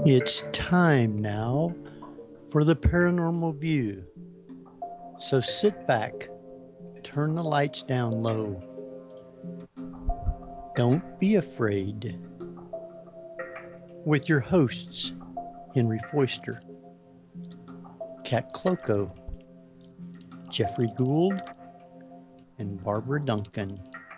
It's time now for the Paranormal View. So sit back, turn the lights down low. Don't be afraid. With your hosts, Henry Foister, Kat Cloco, Jeffrey Gould, and Barbara Duncan.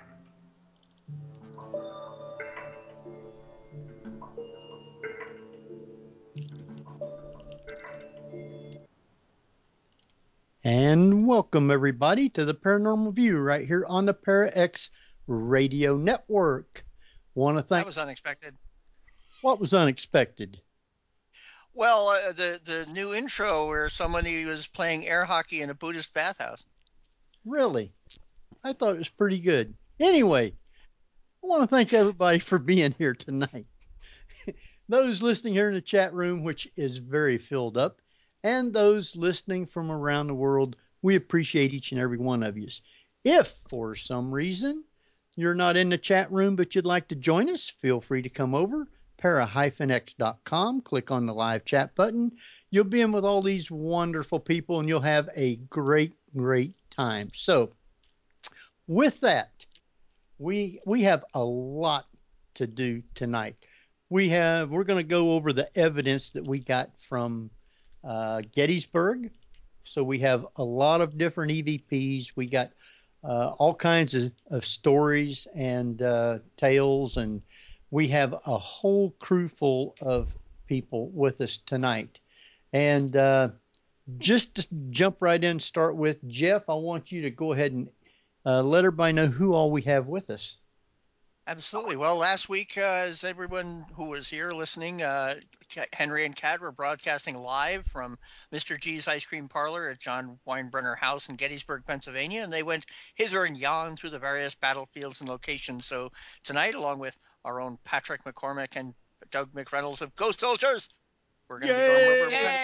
And welcome everybody to the Paranormal View right here on the ParaX Radio Network. Want to thank. That was unexpected. What was unexpected? Well, the new intro where somebody was playing air hockey in a Buddhist bathhouse. Really? I thought it was pretty good. Anyway, I want to thank everybody for being here tonight. Those listening here in the chat room, which is very filled up, and those listening from around the world, we appreciate each and every one of you. If for some reason you're not in the chat room but you'd like to join us, feel free to come over, para-x.com, click on the live chat button. You'll be in with all these wonderful people and you'll have a great time. So with that, we have a lot to do tonight. We're going to go over the evidence that we got from Gettysburg. So we have a lot of different EVPs. We got all kinds of stories and tales, and we have a whole crew full of people with us tonight. And just to jump right in and start with, Jeff, I want you to go ahead and let everybody know who all we have with us. Absolutely. Well, last week, as everyone who was here listening, Henry and Kat were broadcasting live from Mr. G's Ice Cream Parlor at John Weinbrenner House in Gettysburg, Pennsylvania, and they went hither and yon through the various battlefields and locations. So tonight, along with our own Patrick McCormick and Doug McReynolds of Ghost Soldiers, we're going to be going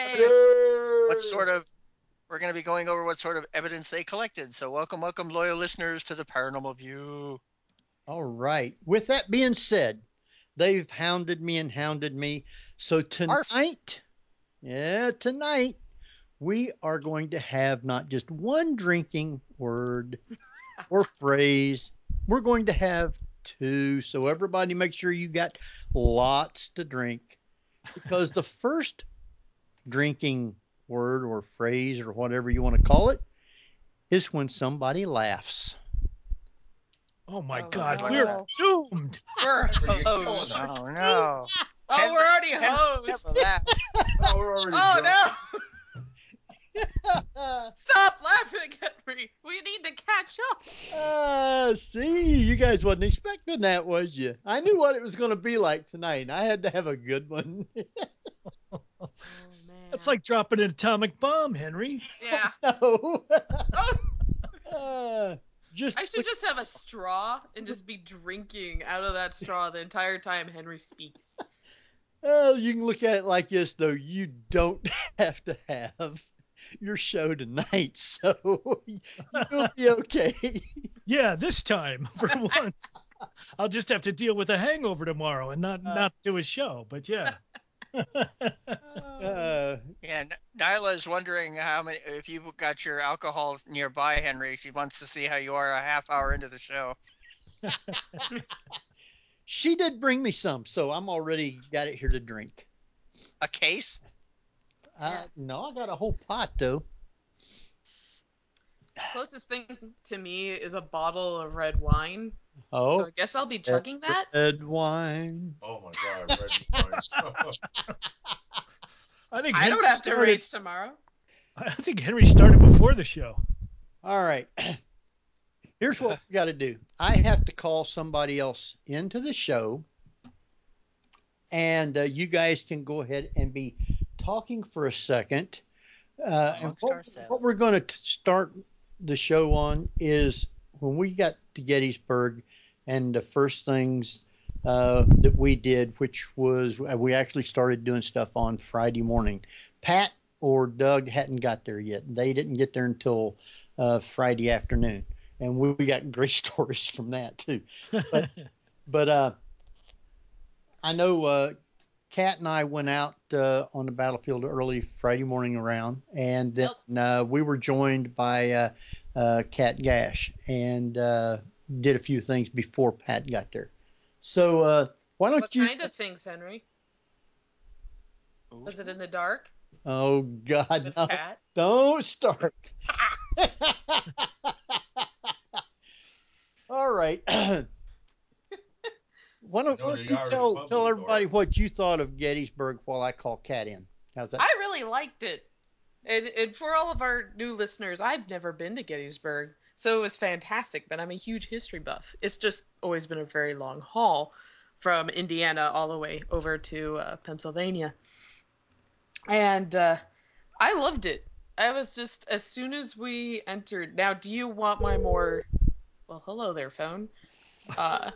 over what sort of evidence they collected. So welcome, loyal listeners to the Paranormal View. All right. With that being said, they've hounded me. So tonight, we are going to have not just one drinking word or phrase. We're going to have two. So everybody make sure you got lots to drink, because the first drinking word or phrase or whatever you want to call it is when somebody laughs. Oh my God, we're doomed. We're hosed. Oh no. Oh, we're already hosed. Oh, we're already no. Stop laughing at me. We need to catch up. See, you guys wasn't expecting that, was you? I knew what it was going to be like tonight. I had to have a good one. Oh, man. That's like dropping an atomic bomb, Henry. Yeah. No. I should just have a straw and just be drinking out of that straw the entire time Henry speaks. Well, you can look at it like this, though. You don't have to have your show tonight, so you'll be okay. Yeah, this time, for once. I'll just have to deal with a hangover tomorrow and not do a show, but yeah. And Nyla is wondering if you've got your alcohol nearby, Henry. She wants to see how you are a half hour into the show. She did bring me some, so I'm already got it here to drink. A case? No, I got a whole pot, though. Closest thing to me is a bottle of red wine. Oh, so I guess I'll be chugging that. Red wine. Oh my God, red wine. I don't have to race tomorrow. I think Henry started before the show. All right. Here's what we got to do. I have to call somebody else into the show, and you guys can go ahead and be talking for a second. And what we're going to start the show on is when we got to Gettysburg, and the first things that we did, which was we actually started doing stuff on Friday morning. Pat or Doug hadn't got there yet. They didn't get there until Friday afternoon. And we got great stories from that too. But I know Kat and I went out on the battlefield early Friday morning around, and then we were joined by Kat Gash and did a few things before Pat got there. So why don't What you? kind of things, Henry? Was it in the dark Oh God, with no! Cat? Don't start. All right. Why don't The you Irish tell pub tell was everybody dark. what you thought of Gettysburg while I call Kat in? How's that? I really liked it. And for all of our new listeners, I've never been to Gettysburg, so it was fantastic, but I'm a huge history buff. It's just always been a very long haul from Indiana all the way over to Pennsylvania. And I loved it. I was just, as soon as we entered, now, do you want my more, well, hello there, phone. I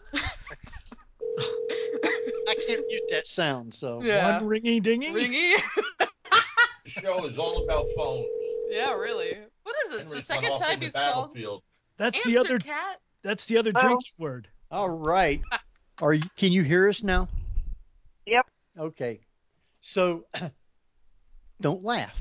can't mute that sound, so Yeah. One ringy dingy. Ringy? The show is all about phones. Yeah, really. What is it? It's the Henry's gone second off time in the he's called. battlefield. That's the Answer, other. Cat. That's the other Oh. drinking word. all right. Are you? Can you hear us now? Yep. Okay. So don't laugh.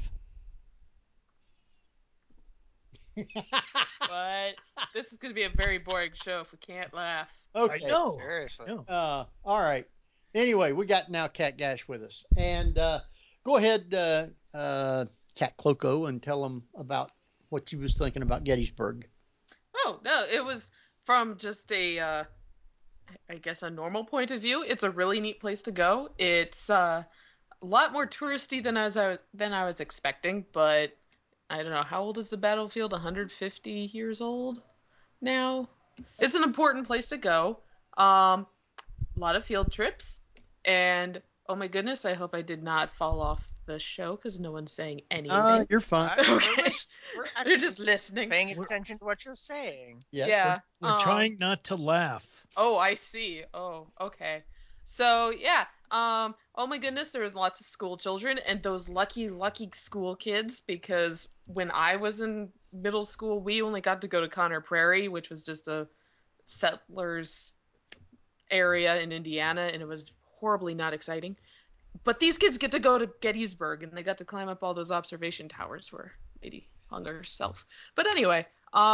But this is going to be a very boring show if we can't laugh. Okay. I know. Seriously. No. All right. Anyway, we got now Kat Gash with us, and go ahead, Kat Cloco, and tell them about what you was thinking about Gettysburg. Oh, no, it was from just I guess a normal point of view. It's a really neat place to go. It's a lot more touristy than I was expecting, but I don't know, how old is the battlefield? 150 years old now? It's an important place to go. A lot of field trips, and oh my goodness, I hope I did not fall off the show because no one's saying anything. You're fine. Okay. We're They're just listening. paying attention to what you're saying. Yeah. We're trying not to laugh. Oh, I see. Oh, okay. So yeah. Oh my goodness, there was lots of school children and those lucky school kids, because when I was in middle school, we only got to go to Conner Prairie, which was just a settlers area in Indiana, and it was horribly not exciting. But these kids get to go to Gettysburg, and they got to climb up all those observation towers where Lady hung herself. But anyway,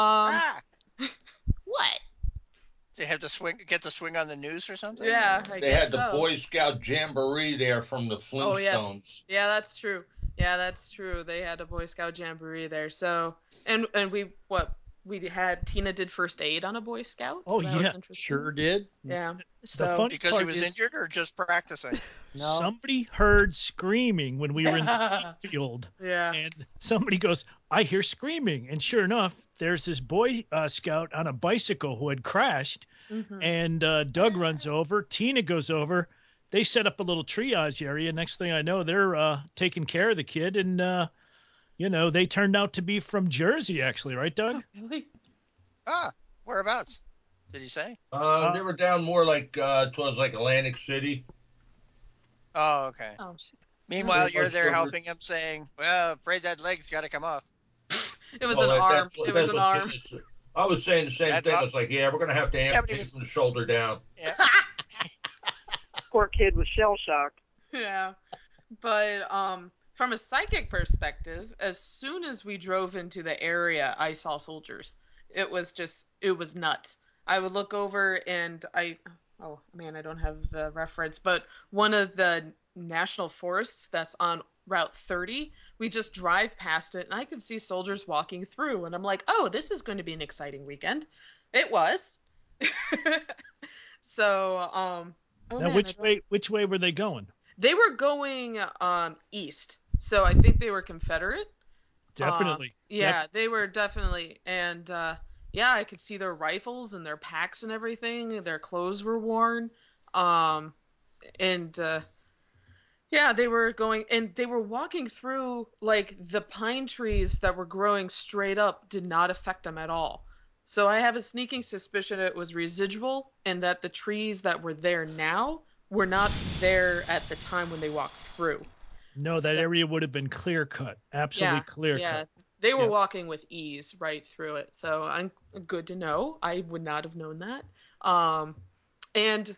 what? They have to get to swing on the news or something? Yeah, I They guess had the so. Boy Scout Jamboree there from the Flintstones. Oh, yes. Yeah, that's true. Yeah, that's true. They had a Boy Scout jamboree there. So, and we had Tina did first aid on a Boy Scout. So Oh, that yeah, was interesting. Sure did. Yeah. So funny Because he part was is injured or just practicing? No. somebody heard screaming when we were in the field, yeah. and somebody goes, "I hear screaming," and sure enough, there's this Boy Scout on a bicycle who had crashed. Mhm. And Doug runs over. Tina goes over. They set up a little triage area. Next thing I know, they're taking care of the kid. And, they turned out to be from Jersey, actually. Right, Doug? Really? Whereabouts? Did he say? They were down more like towards like Atlantic City. Oh, okay. Oh, she's... Meanwhile, Pretty you're much there covered. helping him, saying, "Well, afraid that leg's got to come off." It was Well, an that- arm. that's what- It was that's an what arm. Tina said. I was saying the same That's thing. up. I was like, yeah, we're going to have to Yeah, but amputate he was- from the shoulder down. Yeah. Poor kid was shell shocked. Yeah. But from a psychic perspective, as soon as we drove into the area, I saw soldiers. It was nuts. I would look over and oh man, I don't have the reference, but one of the national forests that's on Route 30, we just drive past it and I could see soldiers walking through, and I'm like, oh, this is going to be an exciting weekend. It was. So, oh Now, man, which way were they going? they were going east, so I think they were Confederate. Definitely. Yeah, they were definitely, and yeah, I could see their rifles and their packs and everything. Their clothes were worn, and yeah, they were going, and they were walking through, like, the pine trees that were growing straight up did not affect them at all. So I have a sneaking suspicion it was residual, and that the trees that were there now were not there at the time when they walked through. No, that So- area would have been clear cut. Absolutely clear Yeah, cut. they were Yeah. walking with ease right through it. So I'm good to know. I would not have known that. And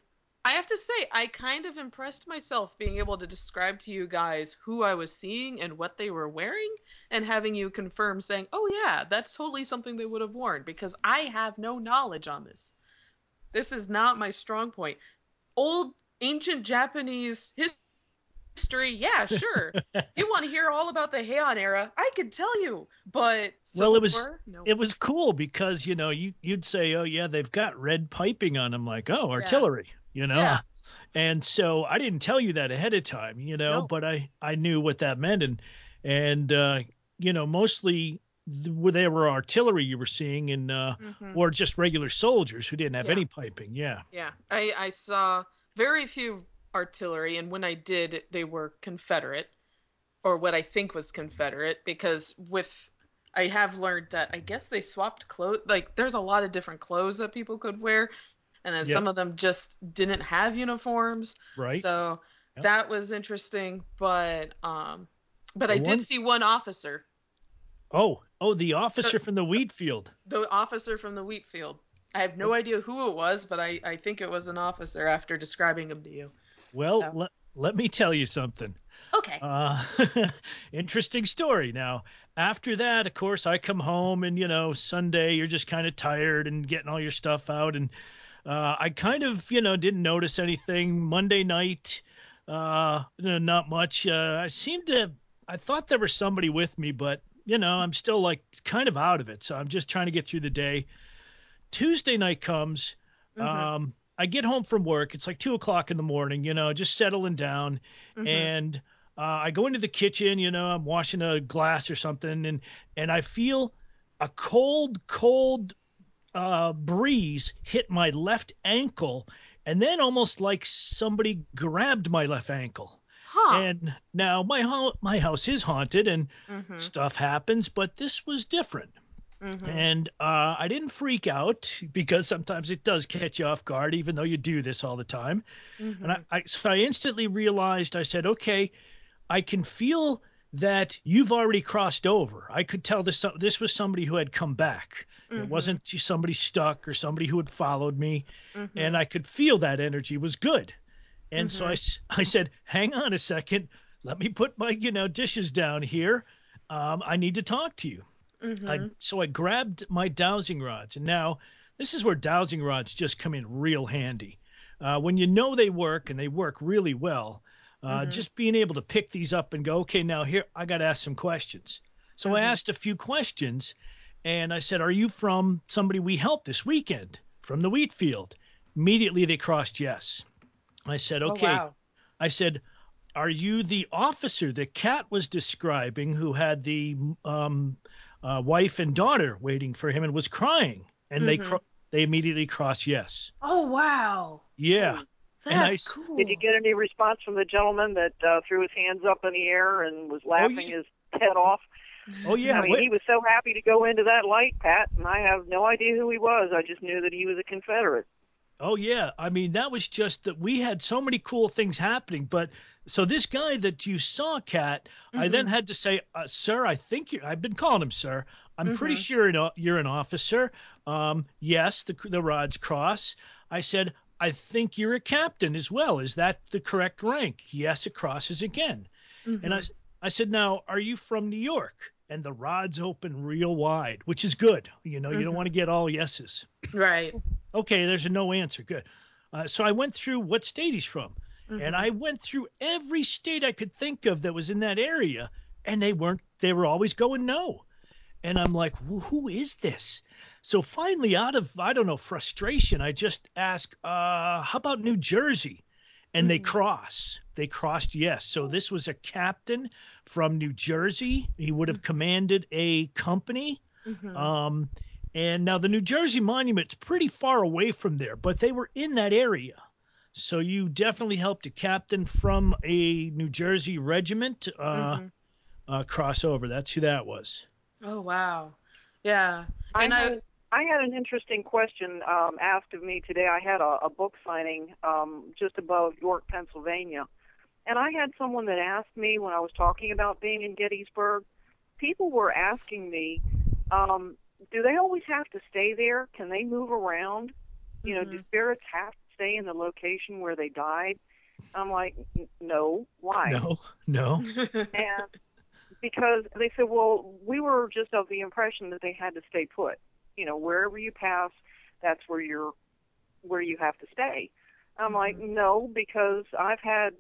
I have to say, I kind of impressed myself being able to describe to you guys who I was seeing and what they were wearing, and having you confirm saying, oh yeah, that's totally something they would have worn, because I have no knowledge on this. This is not my strong point. Old ancient Japanese history, yeah, sure. You want to hear all about the Heian era? I could tell you, but Well, Civil War? No. it was cool because, you know, you'd say, oh yeah, they've got red piping on them, like, oh, Yeah. artillery, you know. Yeah. And so I didn't tell you that ahead of time, you know, No. but I knew what that meant. And you know, mostly they were artillery you were seeing, and Mhm. or just regular soldiers who didn't have Yeah. any piping. Yeah. Yeah, I saw very few artillery, and when I did, they were Confederate, or what I think was Confederate, because I have learned that I guess they swapped clothes. Like, there's a lot of different clothes that people could wear, and then Yep. some of them just didn't have uniforms. Right. So Yep. that was interesting, but I The did one- see one officer, Oh, the officer from the wheat field. the officer from the wheat field. I have no idea who it was, but I think it was an officer after describing him to you. Well, So- let me tell you something. Okay. Interesting story. Now, after that, of course, I come home and, you know, Sunday, you're just kind of tired and getting all your stuff out. And I kind of, you know, didn't notice anything. Monday night, not much. I thought there was somebody with me, but, you know, I'm still like kind of out of it. So I'm just trying to get through the day. Tuesday night comes. Mhm. I get home from work. It's like 2:00 in the morning, you know, just settling down. Mhm. And I go into the kitchen, you know, I'm washing a glass or something, and I feel a cold breeze hit my left ankle, and then almost like somebody grabbed my left ankle. Huh. And now my house is haunted, and Mhm. stuff happens, but this was different. Mhm. And I didn't freak out, because sometimes it does catch you off guard, even though you do this all the time. And Mhm. so I instantly realized, I said, okay, I can feel that you've already crossed over. I could tell this was somebody who had come back. It Mhm. wasn't somebody stuck or somebody who had followed me. Mhm. And I could feel that energy was good. And so Mhm. I said, hang on a second. Let me put my, you know, dishes down here. I need to talk to you. Mhm. So I grabbed my dowsing rods, and now this is where dowsing rods just come in real handy. When you know they work, and they work really well, Mhm. just being able to pick these up and go, okay, now here, I got to ask some questions. So I Mhm. asked a few questions, and I said, are you from somebody we helped this weekend from the wheat field? Immediately they crossed yes. I said, Oh, okay. wow. I said, are you the officer that Kat was describing, who had the wife and daughter waiting for him and was crying? And Mhm. they immediately crossed yes. Oh, wow. Yeah. And That's cool. Did you get any response from the gentleman that threw his hands up in the air and was laughing yeah. his head off? Oh yeah. I mean, he was so happy to go into that light, Pat, and I have no idea who he was. I just knew that he was a Confederate. Oh yeah. I mean, that was just that we had so many cool things happening. But so this guy that you saw, Kat, I then Mhm. had to say, sir, I think I've been calling him sir. I'm pretty Mhm. sure you're an officer. Yes, the rods cross. I said, I think you're a captain as well. Is that the correct rank? Yes, it crosses again. And Mhm. I said, now, are you from New York? And the rods open real wide, which is good. You know, you don't Mhm. want to get all yeses. Right. Okay, there's a no answer. Good. So I went through what state he's from. And Mhm. I went through every state I could think of that was in that area. And they were always going no. And I'm like, who is this? So finally, out of, I don't know, frustration, I just asked, how about New Jersey? And they Mhm. crossed yes. So this was a captain from New Jersey. He would have commanded a company. Mhm. Um, and now the New Jersey Monument's pretty far away from there, but they were in that area. So you definitely helped a captain from a New Jersey regiment Mhm. cross over. That's who that was. Oh, wow. Yeah. I And had I had an interesting question asked of me today. I had a book signing just above York, Pennsylvania, and I had someone that asked me when I was talking about being in Gettysburg. People were asking me, do they always have to stay there? Can they move around? You know, do Mhm. spirits have to stay in the location where they died? I'm like, no. Why? No. And because they said, well, we were just of the impression that they had to stay put. You know, wherever you pass, that's where you have to stay. I'm like, no, because I've had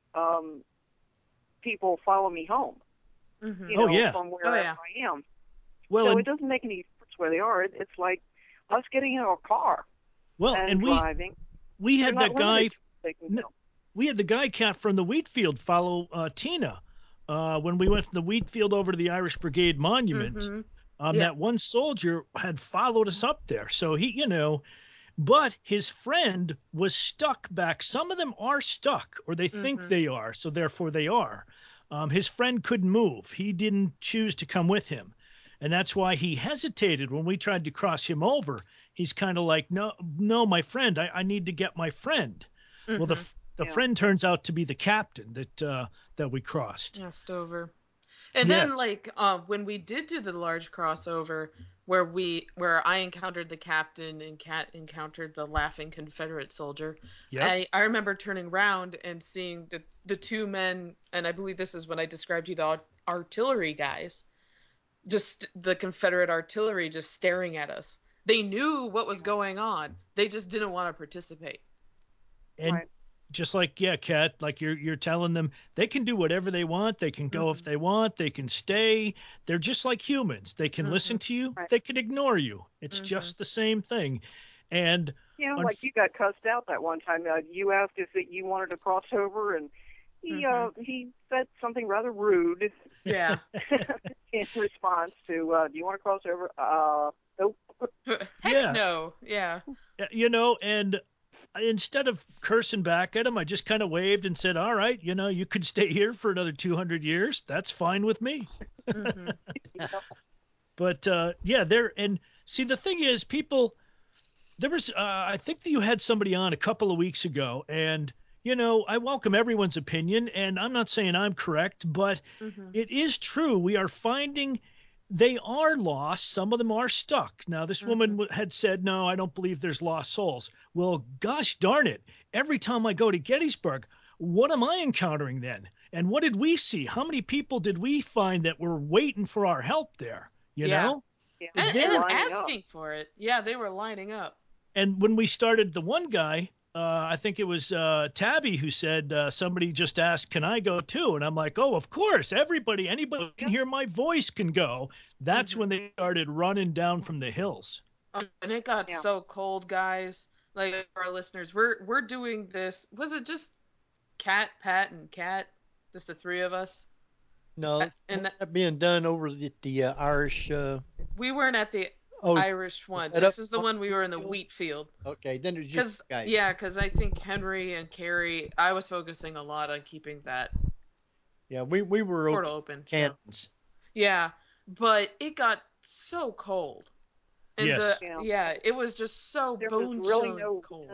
people follow me home. You know, from wherever I am. Well, so it doesn't make any difference where they are. It's like us getting in a car and driving. We had that guy. No. We had the guy cat from the Wheatfield follow Tina when we went from the Wheatfield over to the Irish Brigade Monument. That one soldier had followed us up there. So he, you know, but his friend was stuck back. Some of them are stuck, or they think they are, so therefore they are. His friend couldn't move. He didn't choose to come with him. And that's why he hesitated when we tried to cross him over. He's kind of like, no, my friend, I need to get my friend. Well, the friend turns out to be the captain that we crossed. Over. And then when we did do the large crossover where I encountered the captain and Kat encountered the laughing Confederate soldier, I remember turning around and seeing the two men, and I believe this is when I described you the artillery guys, just the Confederate artillery just staring at us. They knew what was going on. They just didn't want to participate. And just like, Kat, like you're telling them they can do whatever they want. They can go if they want. They can stay. They're just like humans. They can listen to you. They can ignore you. It's just the same thing. And like you got cussed out that one time. You asked if you wanted to cross over, and he said something rather rude. Yeah. In response to, do you want to cross over? Nope. Heck no. Yeah. You know, and instead of cursing back at him, I just kind of waved and said, all right, you know, you could stay here for another 200 years. That's fine with me. But there, and see, the thing is, people, there was, I think that you had somebody on a couple of weeks ago, and, you know, I welcome everyone's opinion, and I'm not saying I'm correct, but it is true. We are finding they are lost. Some of them are stuck. Now, this woman had said, no, I don't believe there's lost souls. Well, gosh darn it. Every time I go to Gettysburg, what am I encountering then? And what did we see? How many people did we find that were waiting for our help there? You know? Yeah. And asking for it. Yeah, they were lining up. And when we started, the one guy, I think it was Tabby who said, somebody just asked, can I go too? And I'm like, oh, of course, anybody who can hear my voice can go. That's when they started running down from the hills. And it got so cold, guys. Like, for our listeners, we're doing this. Was it just Kat, Pat, and Kat? Just the three of us? No, and that being done over the Irish. We weren't at the Irish one. This is the one we were in the Wheatfield. Okay, then it's just guys. Yeah, because I think Henry and Carrie, I was focusing a lot on keeping that. Yeah, we were portal open. Cantons. So. Yeah, but it got so cold. And it was just so bone cold.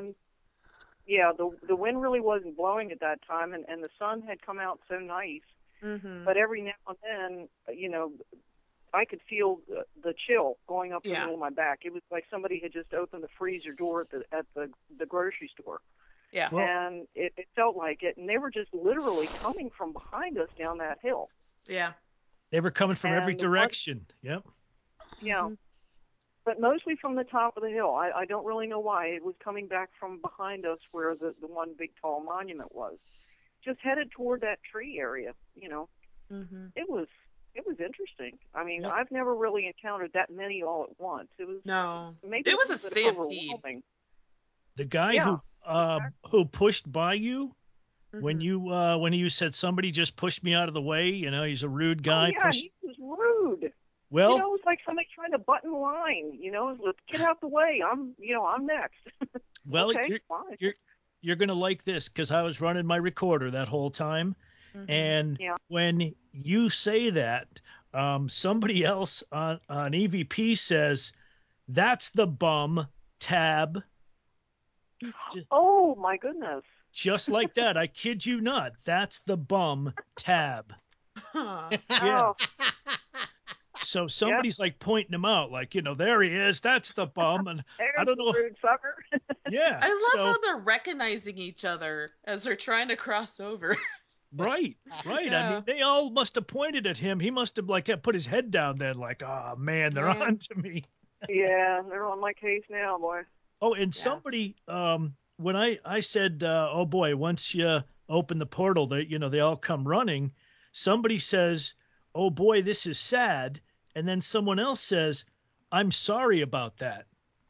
Yeah, the wind really wasn't blowing at that time, and the sun had come out so nice. But every now and then, you know, I could feel the chill going up the middle of my back. It was like somebody had just opened the freezer door at the grocery store. Yeah. And it felt like it. And they were just literally coming from behind us down that hill. Yeah. They were coming from every direction. Yep. Yeah. But mostly from the top of the hill. I don't really know why. It was coming back from behind us where the one big tall monument was. Just headed toward that tree area, you know. It was interesting. I mean, I've never really encountered that many all at once. It was it was a stampede. The guy who pushed by you when you said somebody just pushed me out of the way, you know, he's a rude guy. Oh, yeah, he was rude. Well, you know, it was like somebody trying to button line. You know, let's get out the way. I'm next. Well, okay, you're gonna like this because I was running my recorder that whole time. And when you say that, somebody else on EVP says, that's the bum, Tab. Oh, my goodness. Just like that. I kid you not. That's the bum, Tab. Yeah. Oh. So somebody's like pointing him out, like, there he is. That's the bum. And There's I don't the know. rude sucker. Yeah. I love so, how they're recognizing each other as they're trying to cross over. Right. I Yeah. mean, they all must have pointed at him. He must have like put his head down then, like, oh man, they're Yeah. on to me. Yeah, they're on my case now, boy. Oh, and Yeah. somebody, when I said, oh boy, once you open the portal, they all come running. Somebody says, oh boy, this is sad. And then someone else says, I'm sorry about that.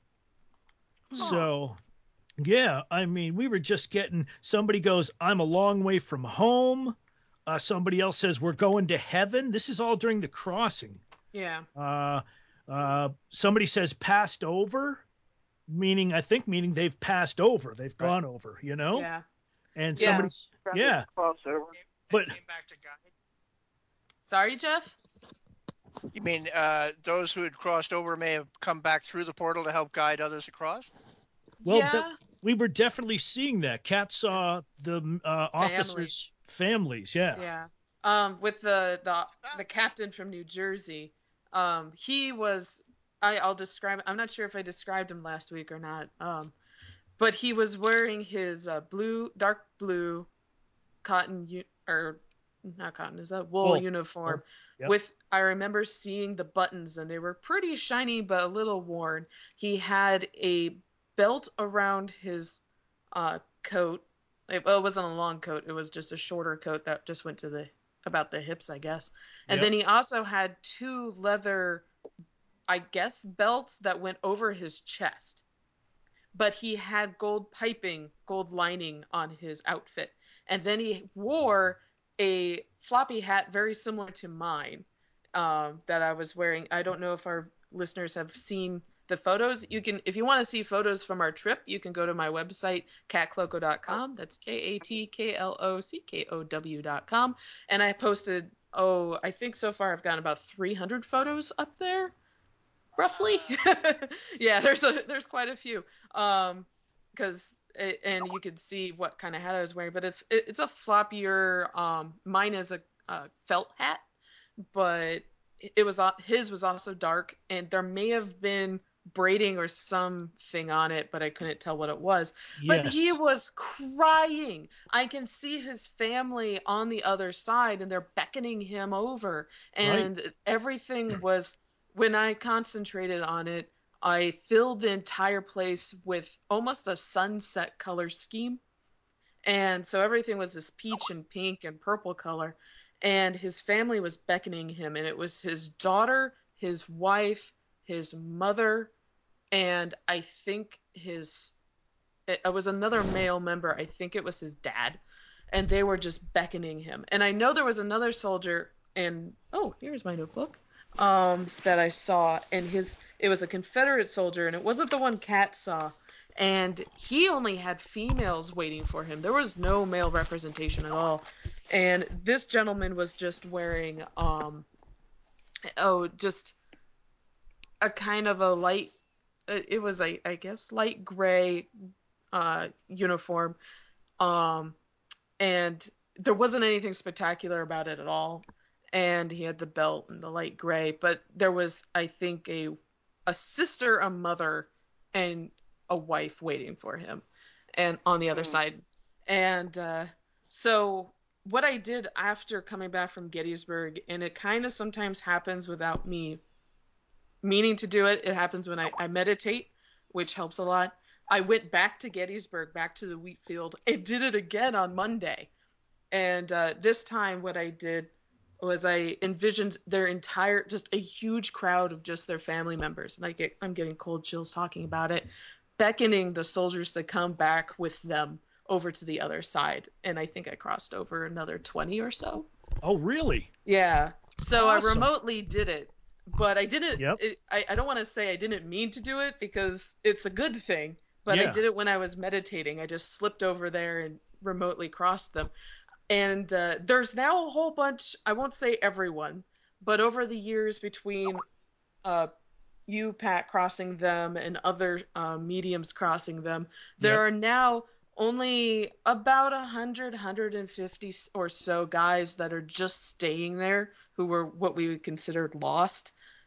So, yeah, I mean, we were just getting, somebody goes, I'm a long way from home. Somebody else says, we're going to heaven. This is all during the crossing. Yeah. Somebody says passed over, meaning they've passed over. They've gone over, Yeah. And Yeah. somebody's, yeah. Crossover. But- came back to guide. Sorry, Jeff? You mean those who had crossed over may have come back through the portal to help guide others across? Well, Yeah. we were definitely seeing that. Kat saw the officers' families. Yeah. Yeah. With the captain from New Jersey, he was. I'll describe. I'm not sure if I described him last week or not. But he was wearing his dark blue, cotton or not cotton. Is that wool uniform? Yep. With I remember seeing the buttons and they were pretty shiny but a little worn. He had a belt around his coat. It wasn't a long coat. It was just a shorter coat that just went to about the hips, I guess. And Yep. then he also had 2 leather, I guess, belts that went over his chest. But he had gold piping, gold lining on his outfit. And then he wore a floppy hat very similar to mine that I was wearing. I don't know if our listeners have seen the photos. You can, if you want to see photos from our trip, you can go to my website, katkloco.com. That's KATKLOCKOW.com. And I posted, I think so far I've gotten about 300 photos up there, roughly. Yeah, there's quite a few. Because and you could see what kind of hat I was wearing, but it's a floppier. Mine is a felt hat, but his was also dark, and there may have been braiding or something on it, but I couldn't tell what it was. But he Yes. was crying. I can see his family on the other side, and they're beckoning him over, and everything was. When I concentrated on it, I filled the entire place with almost a sunset color scheme. And so everything was this peach and pink and purple color. And his family was beckoning him. And it was his daughter, his wife, his mother, and I think it was another male member. I think it was his dad. And they were just beckoning him. And I know there was another soldier, and here's my notebook. That I saw, and it was a Confederate soldier, and it wasn't the one Kat saw, and he only had females waiting for him. There was no male representation at all, and this gentleman was just wearing just a kind of a light. It was I guess light gray uniform, and there wasn't anything spectacular about it at all. And he had the belt and the light gray, but there was, I think, a sister, a mother, and a wife waiting for him, and on the other side. And so what I did after coming back from Gettysburg, and it kind of sometimes happens without me meaning to do it. It happens when I meditate, which helps a lot. I went back to Gettysburg, back to the wheat field, and did it again on Monday. And this time what I did was I envisioned their entire, just a huge crowd of just their family members. And I'm getting cold chills talking about it, beckoning the soldiers to come back with them over to the other side. And I think I crossed over another 20 or so. Oh, really? Yeah. So Awesome. I remotely did it, but I didn't, Yep. I don't want to say I didn't mean to do it because it's a good thing, but I Yeah. did it when I was meditating. I just slipped over there and remotely crossed them. And there's now a whole bunch, I won't say everyone, but over the years between you, Pat, crossing them and other mediums crossing them, there are now only about 100, 150 or so guys that are just staying there who were what we would consider lost.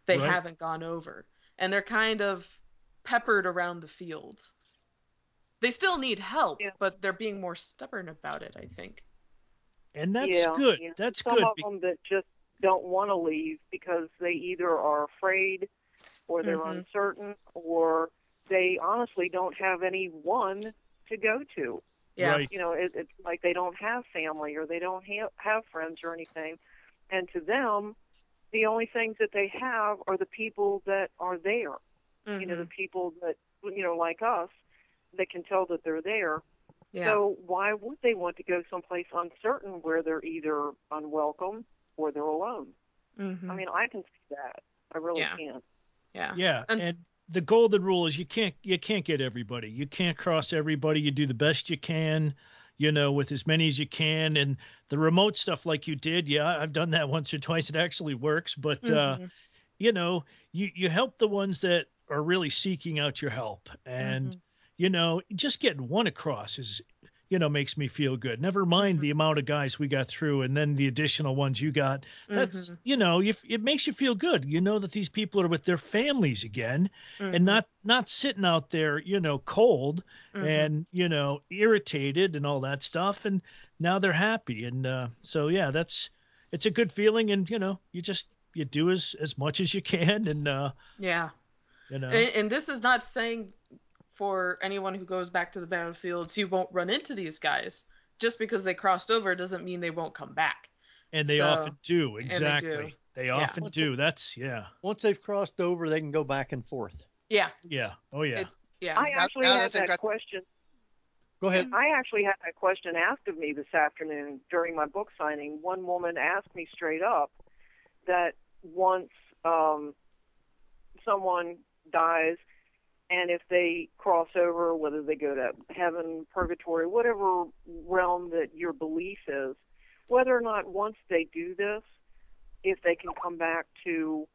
they Right. haven't gone over. And they're kind of peppered around the fields. They still need help, Yeah. but they're being more stubborn about it, I think. And that's Yeah, good. yeah. That's Some good. of them that just don't want to leave because they either are afraid or they're Mhm. uncertain or they honestly don't have anyone to go to. Yeah. Right. You know, it's like they don't have family or they don't have friends or anything. And to them, the only things that they have are the people that are there. You know, the Mhm. people that, like us, that can tell that they're there. Yeah. So why would they want to go someplace uncertain where they're either unwelcome or they're alone? Mhm. I mean, I can see that. I really Yeah. can. Yeah. Yeah. And And the golden rule is you can't get everybody. You can't cross everybody. You do the best you can, with as many as you can. And the remote stuff like you did, yeah, I've done that once or twice. It actually works. But Mhm. you help the ones that are really seeking out your help. And Mhm. just getting one across is makes me feel good. Never mind the Mhm. amount of guys we got through and then the additional ones you got. That's Mhm. it makes you feel good. You know that these people are with their families again and Mhm. not sitting out there cold Mhm. and irritated and all that stuff, and now they're happy. And so yeah, it's a good feeling. And you do as much as you can. And Yeah. you know And this is not saying for anyone who goes back to the battlefields, you won't run into these guys. Just because they crossed over doesn't mean they won't come back. And they So, often do. and they do. Exactly. They Yeah. often Once, do. That's yeah. once they've crossed over, they can go back and forth. Yeah. Yeah. Oh yeah. It's, yeah. I actually now had that they've that got question. Go ahead. I actually had that question asked of me this afternoon during my book signing. One woman asked me straight up that once someone dies, and if they cross over, whether they go to heaven, purgatory, whatever realm that your belief is, whether or not once they do this, if they can come back to,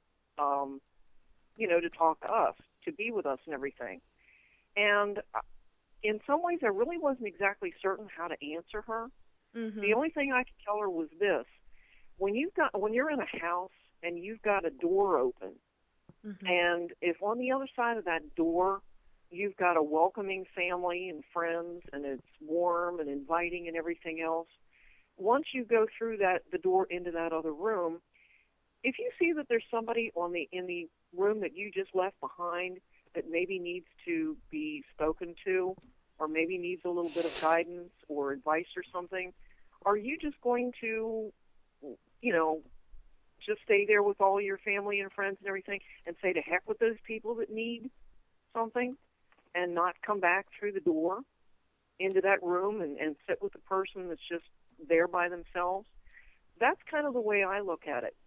to talk to us, to be with us and everything. And in some ways, I really wasn't exactly certain how to answer her. The Mhm. only thing I could tell her was this: when you're in a house and you've got a door open, Mhm. and if on the other side of that door you've got a welcoming family and friends, and it's warm and inviting and everything else, once you go through the door into that other room, if you see that there's somebody in the room that you just left behind that maybe needs to be spoken to, or maybe needs a little bit of guidance or advice or something, are you just going to, you know, just stay there with all your family and friends and everything and say to heck with those people that need something and not come back through the door into that room and sit with the person that's just there by themselves? That's kind of the way I look at it.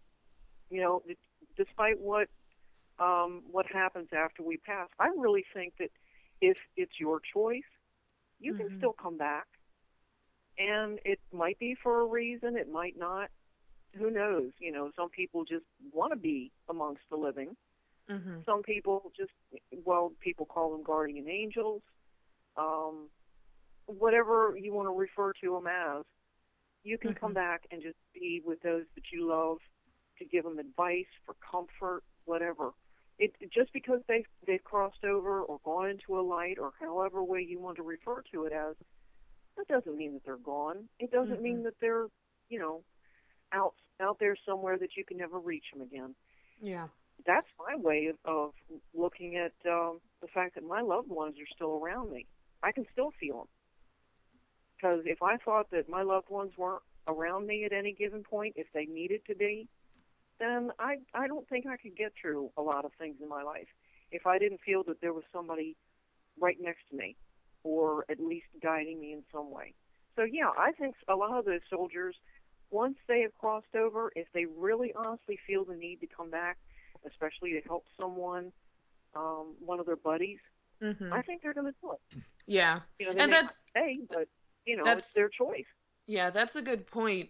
Despite what happens after we pass, I really think that if it's your choice, you can Mhm. still come back. And it might be for a reason, it might not. Who knows? Some people just want to be amongst the living. Mhm. Some people people call them guardian angels. Um, whatever you want to refer to them as, you can come Mhm. back and just be with those that you love, to give them advice, for comfort, whatever. Just because they've crossed over or gone into a light, or however way you want to refer to it as, that doesn't mean that they're gone. It doesn't mean Mhm. that they're, you know, out there somewhere that you can never reach them again. Yeah. That's my way of looking at the fact that my loved ones are still around me. I can still feel them. Because if I thought that my loved ones weren't around me at any given point, if they needed to be, then I don't think I could get through a lot of things in my life if I didn't feel that there was somebody right next to me, or at least guiding me in some way. So yeah, I think a lot of those soldiers, once they have crossed over, if they really honestly feel the need to come back, especially to help someone, one of their buddies, I Mhm. think they're going to do it. Yeah. They And may not stay, but it's that's their choice. yeah, that's a good point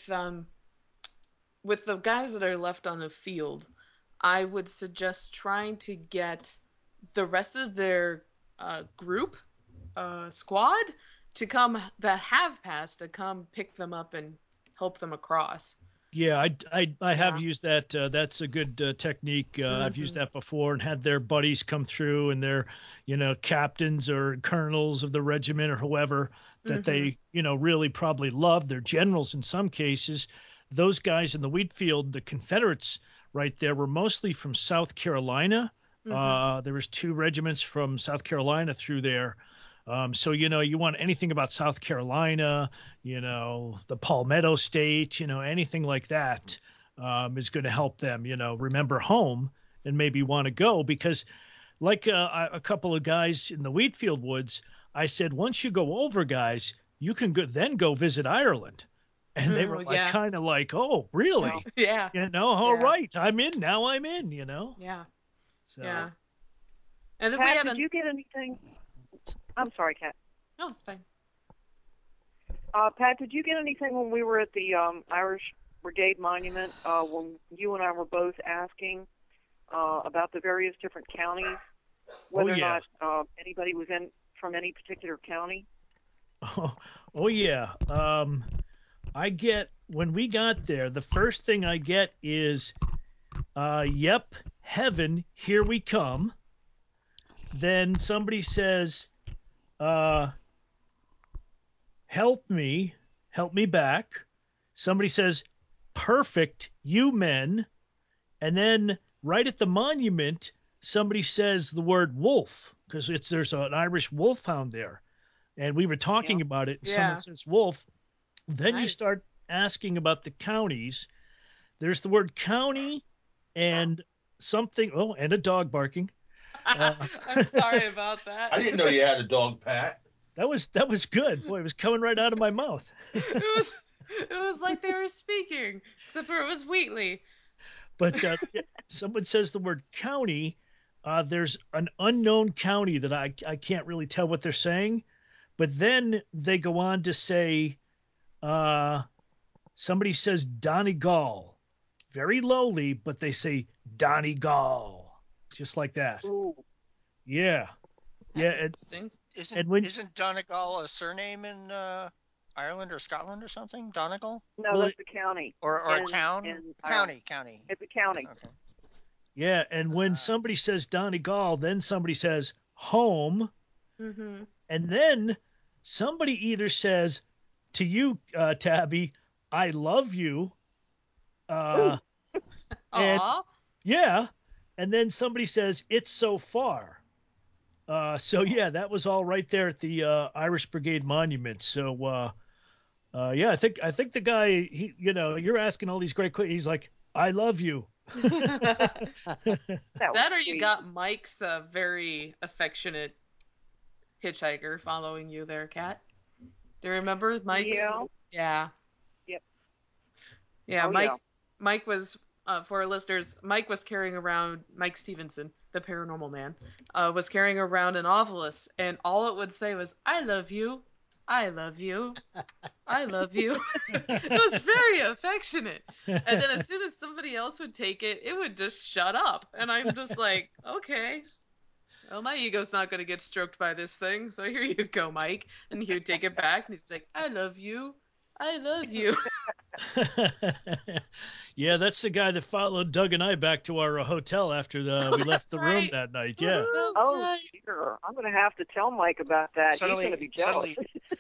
with the guys that are left on the field. I would suggest trying to get the rest of their group, squad, to come that have passed to come pick them up and help them across. Yeah, I have Yeah. used that. That's a good technique. I've used Mhm. that before and had their buddies come through and their, captains or colonels of the regiment or whoever that Mhm. they, really probably love. Their generals in some cases. Those guys in the wheat field, the Confederates right there, were mostly from South Carolina. Mhm. There was two regiments from South Carolina through there. So, you want anything about South Carolina, the Palmetto State, anything like that is going to help them, remember home and maybe want to go because, like a couple of guys in the Wheatfield Woods, I said, once you go over, guys, you can then go visit Ireland. And they were Mm, like, yeah. kind of like, oh, Yeah. really? Yeah. All Yeah. right, I'm in now. I'm in, Yeah. So, Yeah. And then we Pat, had did you get anything? I'm sorry, Kat. No, it's fine. Pat, did you get anything when we were at the Irish Brigade Monument when you and I were both asking about the various different counties, whether yeah. or not anybody was in from any particular county? Oh yeah. I get when we got there, the first thing I get is, yep, heaven, here we come. Then somebody says, uh, help me back. Somebody says, perfect, you men. And then right at the monument, somebody says the word wolf because there's an Irish wolfhound there. And we were Yeah. talking about it, and someone Yeah. says wolf. Then you Nice. start asking about the counties. There's the word county and something. Oh, and a dog barking. I'm sorry about that. I didn't know you had a dog, Pat. That was good. Boy, it was coming right out of my mouth. It was like they were speaking, except for it was Wheatley. But someone says the word county. There's an unknown county that I can't really tell what they're saying. But then they go on to say, somebody says Donegal. Very lowly, but they say Donegal. Just like that. Ooh. Yeah. That's Yeah. interesting. And when Isn't Donegal a surname in Ireland or Scotland or something? Donegal No, Well, that's the county. or a In- town? in County. It's a county. Okay. Yeah, and when Uh, somebody says Donegal, then somebody says home, Mm-hmm. and then somebody either says to you, Tabby, I love you, uh, and Aw. yeah, and then somebody says it's so far. So yeah, that was all right there at the Irish Brigade Monument. So yeah, I think the guy, you're asking all these great questions. He's like, I love you. That That was or you sweet. got Mike's very affectionate hitchhiker following you there, Kat. Do you remember Mike's? Yeah. Yeah. Yep. Yeah, Oh, Mike. yeah. Mike was for our listeners. Mike was carrying around Mike Stevenson, the paranormal man, was carrying around an Ovilus, and all it would say was, "I love you, I love you, I love you." It was very affectionate. And then as soon as somebody else would take it, it would just shut up, and I'm just like, okay. Well, my ego's not going to get stroked by this thing, so here you go, Mike. And he would take it back, and he's like, I love you. I love you. Yeah, that's the guy that followed Doug and I back to our hotel after we left That's the room right. that night. Yeah. That's Oh, right. dear. I'm going to have to tell Mike about that. He's Suddenly- going to be jealous.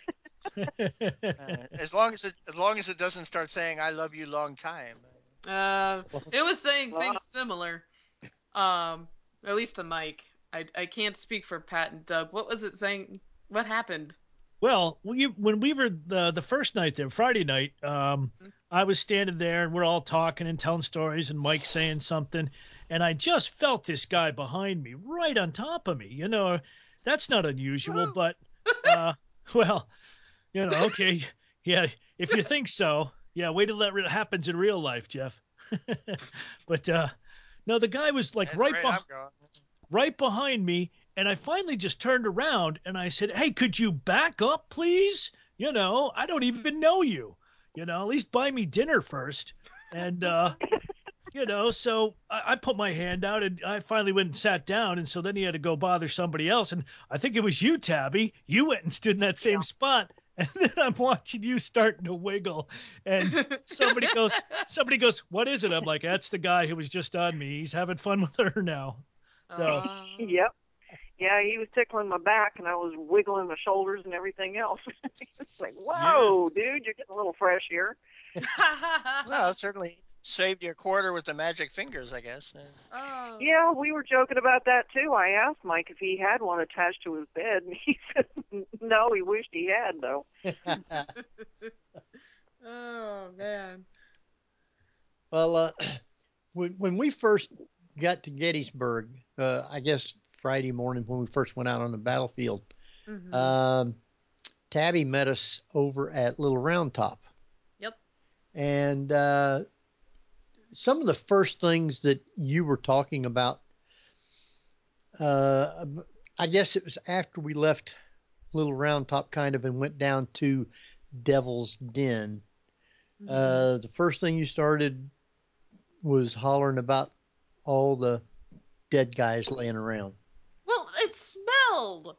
as long as it doesn't start saying "I love you" long time. It was saying things similar. At least to Mike. I can't speak for Pat and Doug. What was it saying? What happened? Well, when we were the first night there, Friday night, I was standing there and we're all talking and telling stories and Mike saying something, and I just felt this guy behind me, right on top of me. That's not unusual, but well, okay, yeah, if you think so, yeah, wait till that happens in real life, Jeff. But no, the guy was like That's the rate I'm going. right behind me. And I finally just turned around and I said, hey, could you back up, please? I don't even know you. At least buy me dinner first. And, so I put my hand out and I finally went and sat down. And so then he had to go bother somebody else. And I think it was you, Tabby. You went and stood in that same spot. And then I'm watching you starting to wiggle, and somebody goes, "What is it?" I'm like, "That's the guy who was just on me. He's having fun with her now." So Yep. Yeah, he was tickling my back, and I was wiggling my shoulders and everything else. It's like, whoa, dude, you're getting a little fresh here. Well, it certainly saved you a quarter with the magic fingers, I guess. Oh. Yeah, we were joking about that too. I asked Mike if he had one attached to his bed, and he said no, he wished he had though. Oh man. Well, when we first got to Gettysburg, I guess Friday morning when we first went out on the battlefield, Mhm. Tabby met us over at Little Round Top. Yep. And some of the first things that you were talking about, I guess it was after we left Little Round Top kind of and went down to Devil's Den. The first thing you started was hollering about all the dead guys laying around. Well, it smelled.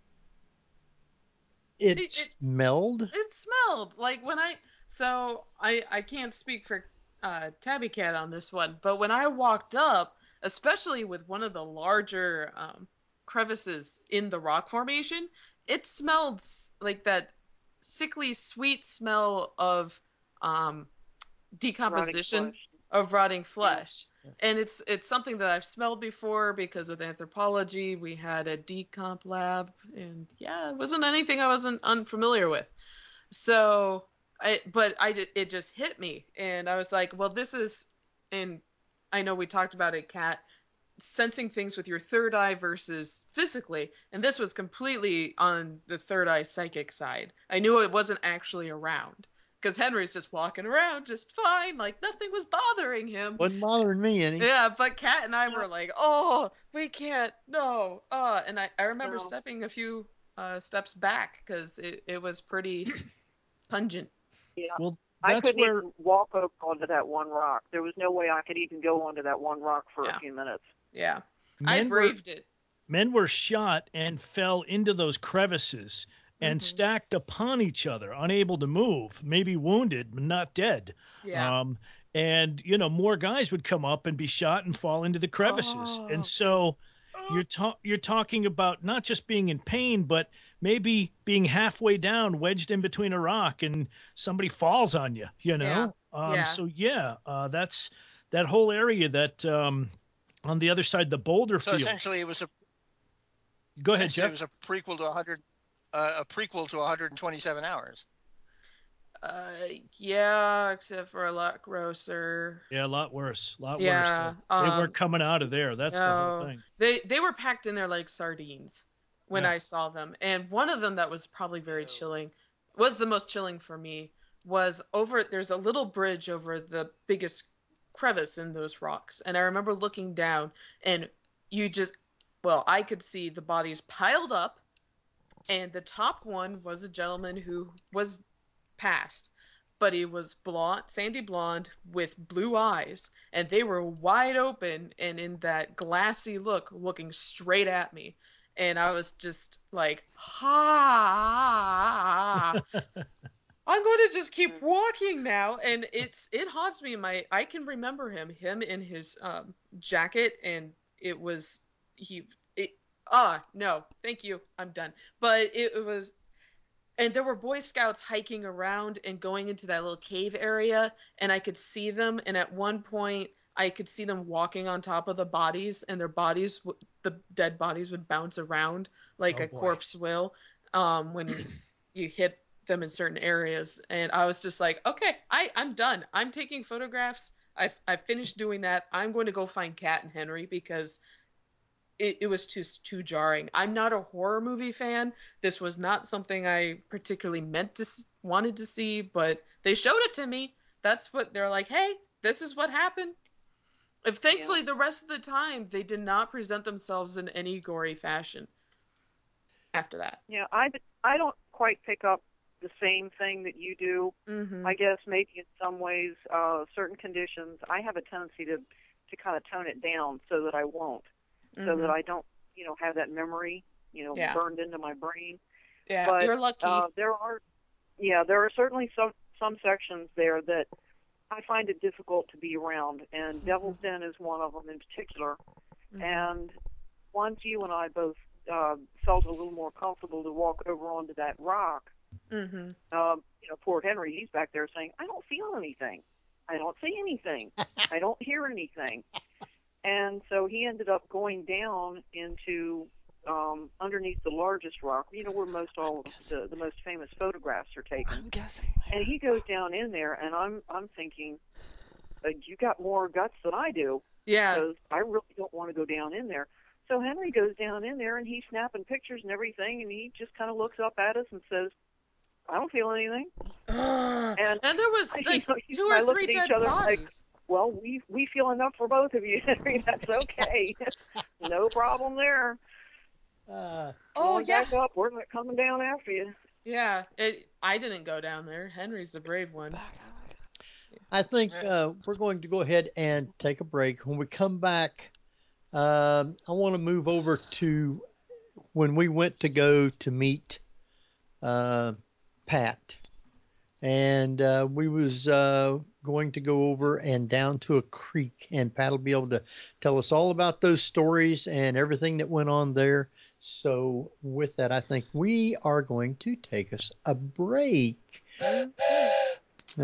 It smelled? It smelled like when I can't speak for Tabby Cat on this one, but when I walked up, especially with one of the larger crevices in the rock formation, it smelled like that sickly sweet smell of decomposition, of rotting flesh. Yeah. And it's something that I've smelled before because of anthropology. We had a decomp lab, and yeah, it wasn't anything I wasn't unfamiliar with. So it just hit me, and I was like, well, this is, and I know we talked about it, Kat, sensing things with your third eye versus physically, and this was completely on the third eye psychic side. I knew it wasn't actually around because Henry's just walking around just fine, like nothing was bothering him. Wasn't bothering me any. Yeah, but Kat and I were like, oh, we can't, no. And I remember stepping a few steps back because it was pretty pungent. Yeah. well, I that's couldn't where even walk up onto that one rock. There was no way I could even go onto that one rock for Yeah. a few minutes. Yeah, I men were braved it. men were shot and fell into those crevices and Mhm. stacked upon each other, unable to move, maybe wounded, but not dead. Yeah. And more guys would come up and be shot and fall into the crevices. Oh. And so you're talking about not just being in pain, but maybe being halfway down, wedged in between a rock, and somebody falls on you. Yeah. Yeah. So that's that whole area that on the other side, the boulder So field. essentially, it was a Go ahead, essentially Jeff. it was a prequel to 127 hours. Yeah, except for a lot grosser. Yeah, a lot worse. A lot Yeah, worse. They weren't coming out of there. That's the whole No, thing. they were packed in there like sardines when Yeah. I saw them. And one of them that was probably very chilling, was the most chilling for me, was there's a little bridge over the biggest crevice in those rocks. And I remember looking down, and I could see the bodies piled up, and the top one was a gentleman who was passed, but he was blonde, sandy blonde with blue eyes, and they were wide open and in that glassy look, looking straight at me. And I was just like, ha, I'm going to just keep walking now. And it haunts me. I can remember him in his jacket, and it was, no, thank you. I'm done. But it was, and there were Boy Scouts hiking around and going into that little cave area, and I could see them. And at one point, I could see them walking on top of the bodies, and the dead bodies would bounce around like Oh, a boy. corpse will when you hit them in certain areas. And I was just like, okay, I'm done. I'm taking photographs. I've finished doing that. I'm going to go find Kat and Henry because it was too jarring. I'm not a horror movie fan. This was not something I particularly wanted to see, but they showed it to me. That's what they're like. Hey, this is what happened. If thankfully the rest of the time they did not present themselves in any gory fashion. After that, Yeah, I don't quite pick up the same thing that you do. mm-hmm. I guess maybe in some ways, certain conditions, I have a tendency to kind of tone it down so that I won't. So that I don't, have that memory, Yeah. burned into my brain. Yeah, But you're lucky. there are yeah, there are certainly some sections there that I find it difficult to be around, and Devil's Den is one of them in particular. And once you and I both felt a little more comfortable to walk over onto that rock, poor Henry, he's back there saying, I don't feel anything. I don't see anything. I don't hear anything. And so he ended up going down into underneath the largest rock, where most all of the most famous photographs are taken. I'm guessing. And he goes down in there, and I'm thinking, you got more guts than I do. Yeah. Because I really don't want to go down in there. So Henry goes down in there, and he's snapping pictures and everything, and he just kind of looks up at us and says, I don't feel anything. And there was like two or three dead bodies. Like, well, we feel enough for both of you, Henry. That's okay. No problem there. Back up. We're not coming down after you. Yeah, I didn't go down there. Henry's the brave one. I think we're going to go ahead and take a break. When we come back, I want to move over to when we went to go to meet Pat. And we was going to go over and down to a creek, and Pat will be able to tell us all about those stories and everything that went on there. So with that, I think we are going to take us a break. It's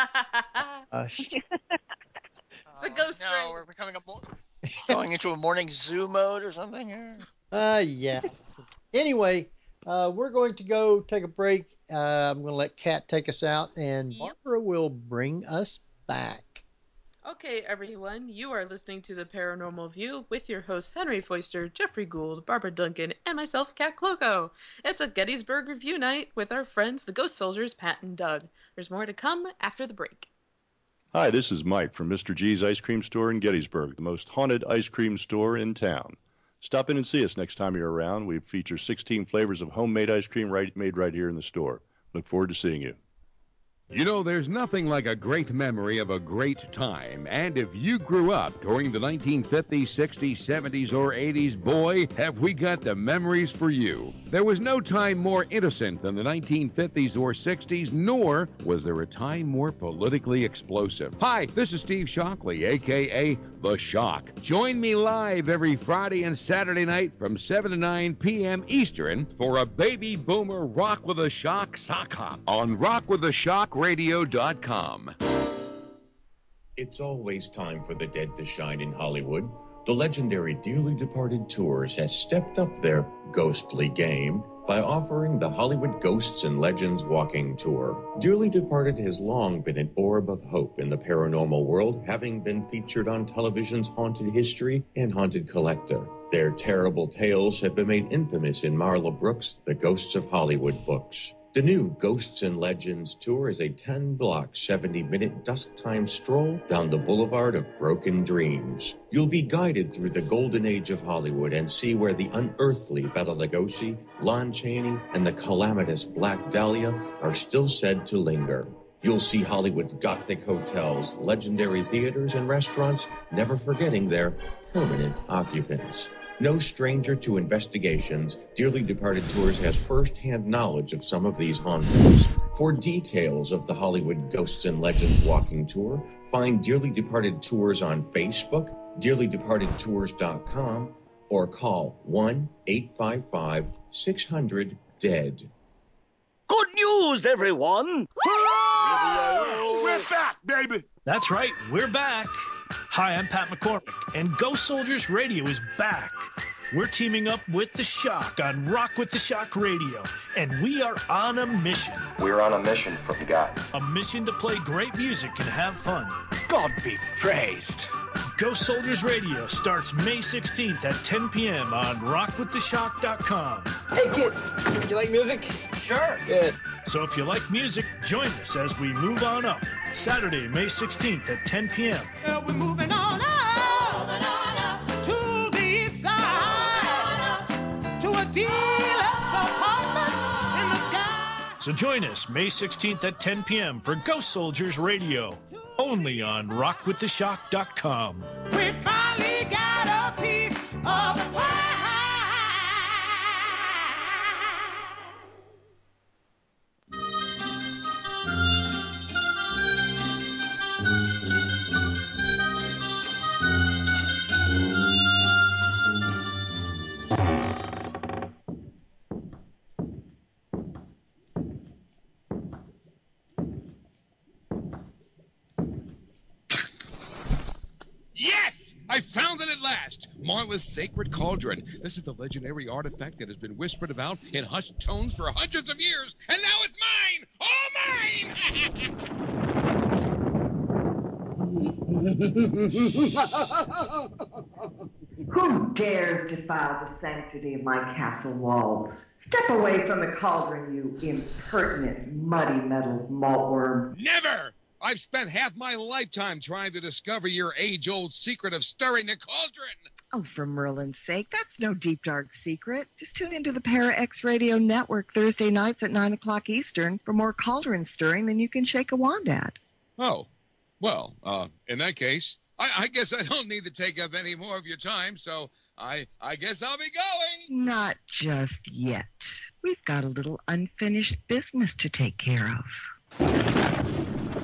a ghost train. We're becoming going into a morning zoo mode or something here. Yeah. Anyway, we're going to go take a break. I'm going to let Kat take us out, and Barbara will bring us back. Okay, everyone, you are listening to The Paranormal View with your hosts Henry Foister, Jeffrey Gould, Barbara Duncan, and myself, Kat Cloco. It's a Gettysburg Review night with our friends, the Ghost Soldiers, Pat and Doug. There's more to come after the break. Hi, this is Mike from Mr. G's Ice Cream Store in Gettysburg, the most haunted ice cream store in town. Stop in and see us next time you're around. We feature 16 flavors of homemade ice cream made right here in the store. Look forward to seeing you. You know, there's nothing like a great memory of a great time. And if you grew up during the 1950s, 60s, 70s, or 80s, boy, have we got the memories for you. There was no time more innocent than the 1950s or 60s, nor was there a time more politically explosive. Hi, this is Steve Shockley, a.k.a. The Shock. Join me live every Friday and Saturday night from 7 to 9 p.m. Eastern for a Baby Boomer Rock with a Shock sock hop on rockwithashock.radio.com. It's always time for the dead to shine in Hollywood. The legendary Dearly Departed Tours has stepped up their ghostly game by offering the Hollywood Ghosts and Legends Walking Tour. Dearly Departed has long been an orb of hope in the paranormal world, having been featured on television's Haunted History and Haunted Collector. Their terrible tales have been made infamous in Marla Brooks' The Ghosts of Hollywood books. The new Ghosts and Legends Tour is a 10-block, 70-minute dusk-time stroll down the boulevard of broken dreams. You'll be guided through the golden age of Hollywood and see where the unearthly Bela Lugosi, Lon Chaney, and the calamitous Black Dahlia are still said to linger. You'll see Hollywood's Gothic hotels, legendary theaters, and restaurants, never forgetting their permanent occupants. No stranger to investigations, Dearly Departed Tours has first-hand knowledge of some of these hauntings. For details of the Hollywood Ghosts and Legends Walking Tour, find Dearly Departed Tours on Facebook, dearlydepartedtours.com, or call 1-855-600-DEAD. Good news, everyone! We're back, baby! That's right, we're back. Hi, I'm Pat McCormick, and Ghost Soldiers Radio is back. We're teaming up with The Shock on Rock with the Shock Radio, and we are on a mission. We're on a mission from God. A mission to play great music and have fun. God be praised. Ghost Soldiers Radio starts May 16th at 10 p.m. on rockwiththeshock.com. Hey, kid, you like music? Sure. Good. So if you like music, join us as we move on up. Saturday, May 16th at 10 p.m. Well, we're moving on up to the east side, to a deluxe apartment in the sky. So join us May 16th at 10 p.m. for Ghost Soldiers Radio, only on rockwiththeshock.com. We finally got a piece of the pie. Yes! I found it at last! Marla's Sacred Cauldron. This is the legendary artifact that has been whispered about in hushed tones for hundreds of years, and now it's mine! All Who dares defile the sanctity of my castle walls? Step away from the cauldron, you impertinent, muddy-mettled maltworm. Never! I've spent half my lifetime trying to discover your age-old secret of stirring the cauldron. Oh, for Merlin's sake, that's no deep, dark secret. Just tune into the Para X Radio Network Thursday nights at 9 o'clock Eastern for more cauldron stirring than you can shake a wand at. Oh, well, in that case, I guess I don't need to take up any more of your time, so I guess I'll be going. Not just yet. We've got a little unfinished business to take care of.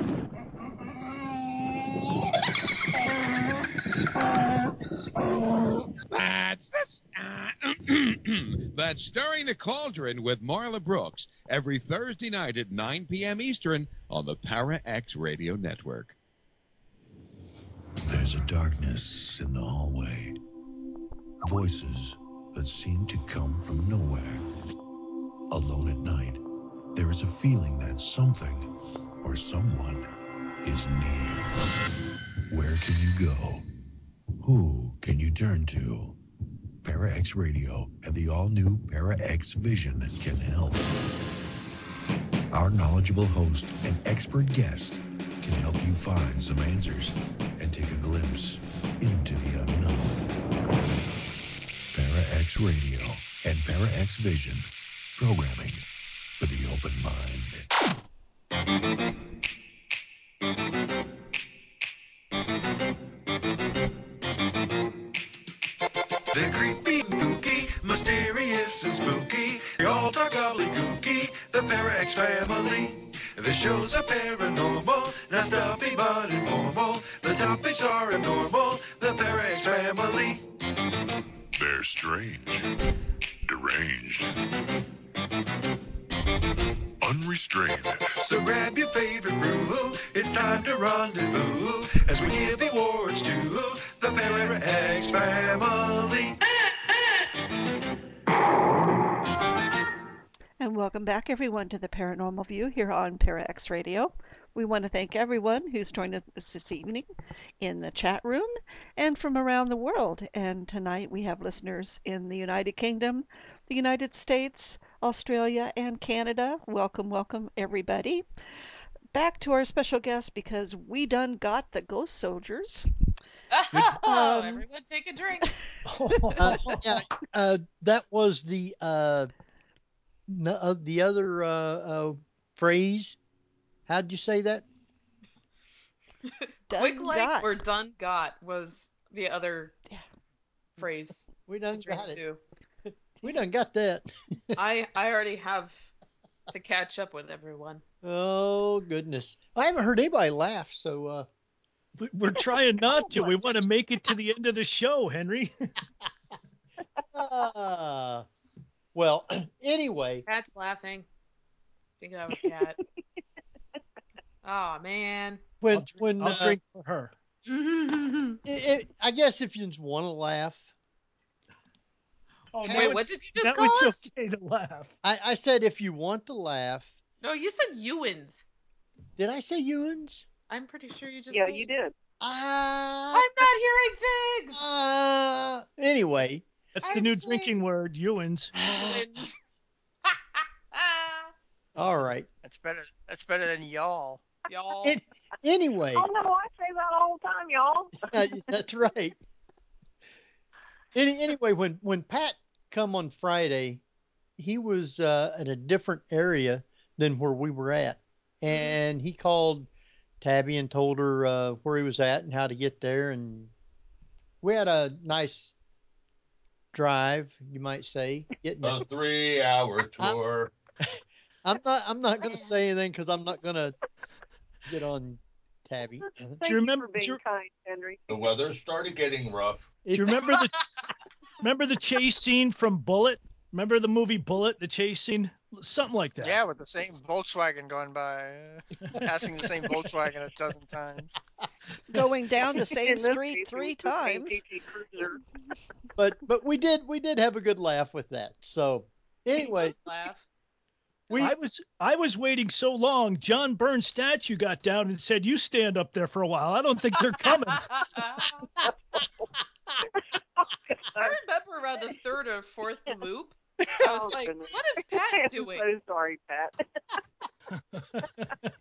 That's Stirring the Cauldron with Marla Brooks every Thursday night at 9 p.m. Eastern on the Para X Radio Network. There's a darkness in the hallway. Voices that seem to come from nowhere. Alone at night, there is a feeling that something or someone is near. Where can you go? Who can you turn to? Para X Radio and the all-new Para X Vision can help. Our knowledgeable host and expert guest can help you find some answers and take a glimpse into the unknown. Para X Radio and Para X Vision, programming for the open mind. They're creepy, kooky, mysterious and spooky. They all talk gobbledygooky, the Para X family. The shows are paranormal, not stuffy but informal. The topics are abnormal, the Para X family. They're strange, deranged, unrestrained. So grab your favorite brew, it's time to rendezvous as we give awards to the Para X family. And welcome back, everyone, to the Paranormal View here on Para X Radio. We want to thank everyone who's joined us this evening in the chat room and from around the world. And tonight we have listeners in the United Kingdom, the United States, Australia, and Canada. Welcome, welcome, everybody. Back to our special guest because we done got the ghost soldiers. Everyone take a drink. That was the other phrase. How'd you say that? Quick like or done got was the other phrase. We done to drink got it. to. We done got that. I already have to catch up with everyone. Oh, goodness. I haven't heard anybody laugh, so... We're trying not to. We want to make it to the end of the show, Henry. Well, anyway. Cat's laughing. I think that was Cat. Oh, man. I'll drink for her. I guess if you want to laugh. Oh, wait, what did you just call us? It's okay to laugh. I said if you want to laugh. No, you said Ewans. Did I say Ewans? I'm pretty sure you just Yeah, did. you did. I'm not hearing things. Anyway. That's the new drinking word, Ewans. Ewans. All right. That's better than y'all. Y'all. Anyway. Oh, no, I say that all the time, y'all. That's right. Anyway, when Pat come on Friday, he was in a different area than where we were at. And he called Tabby and told her where he was at and how to get there. And we had a nice drive, you might say. Getting a 3-hour tour. I'm not going to say anything because I'm not going to get on Tabby. Thank you for being kind, Henry. The weather started getting rough. Do you remember the chase scene from Bullet? Remember the movie Bullet, the chase scene something like that. Yeah, with the same Volkswagen going by, passing the same Volkswagen a dozen times. Going down the same In this street case, it 3 was the same times. PT Cruiser. But we did have a good laugh with that. So anyway, Laugh. I was waiting so long. John Burns' statue got down and said, "You stand up there for a while. I don't think they're coming." I remember around the third or fourth loop, I was like, goodness. what is Pat doing? I'm so sorry, Pat.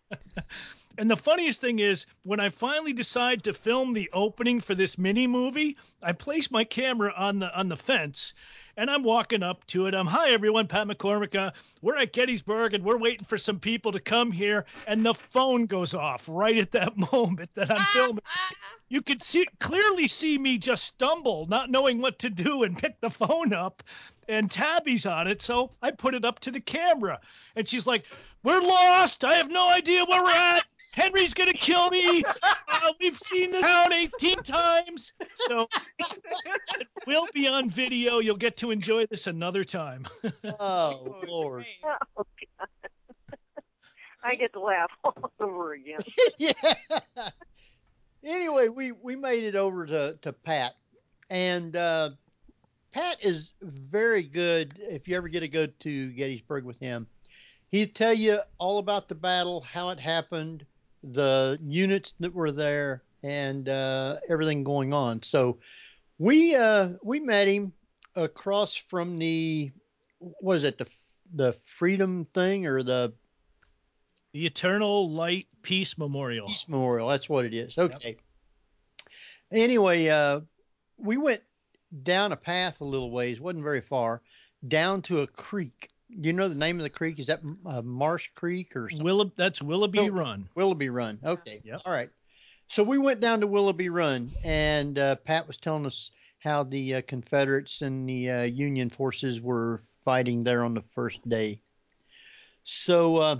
And the funniest thing is, when I finally decide to film the opening for this mini movie, I place my camera on the fence, and I'm walking up to it. Hi everyone, Pat McCormick. We're at Gettysburg, and we're waiting for some people to come here. And the phone goes off right at that moment that I'm filming. You could clearly see me just stumble, not knowing what to do, and pick the phone up. And Tabby's on it, so I put it up to the camera. And she's like, "We're lost. I have no idea where we're at. Henry's going to kill me. We've seen the town 18 times." So it will be on video. You'll get to enjoy this another time. Oh, Lord. Oh, God. I get to laugh all over again. Yeah. Anyway, we made it over to Pat. And Pat is very good if you ever get to go to Gettysburg with him. He'd tell you all about the battle, how it happened, the units that were there, and everything going on. So we met him across from the, what is it, the Freedom thing, or the Eternal Light Peace Memorial. Peace Memorial, that's what it is. Okay. Yep. Anyway, we went down a path a little ways, wasn't very far, down to a creek. Do you know the name of the creek? Is that Marsh Creek or something? That's Willoughby Run. Willoughby Run. Okay. Yep. All right. So we went down to Willoughby Run, and Pat was telling us how the Confederates and the Union forces were fighting there on the first day. So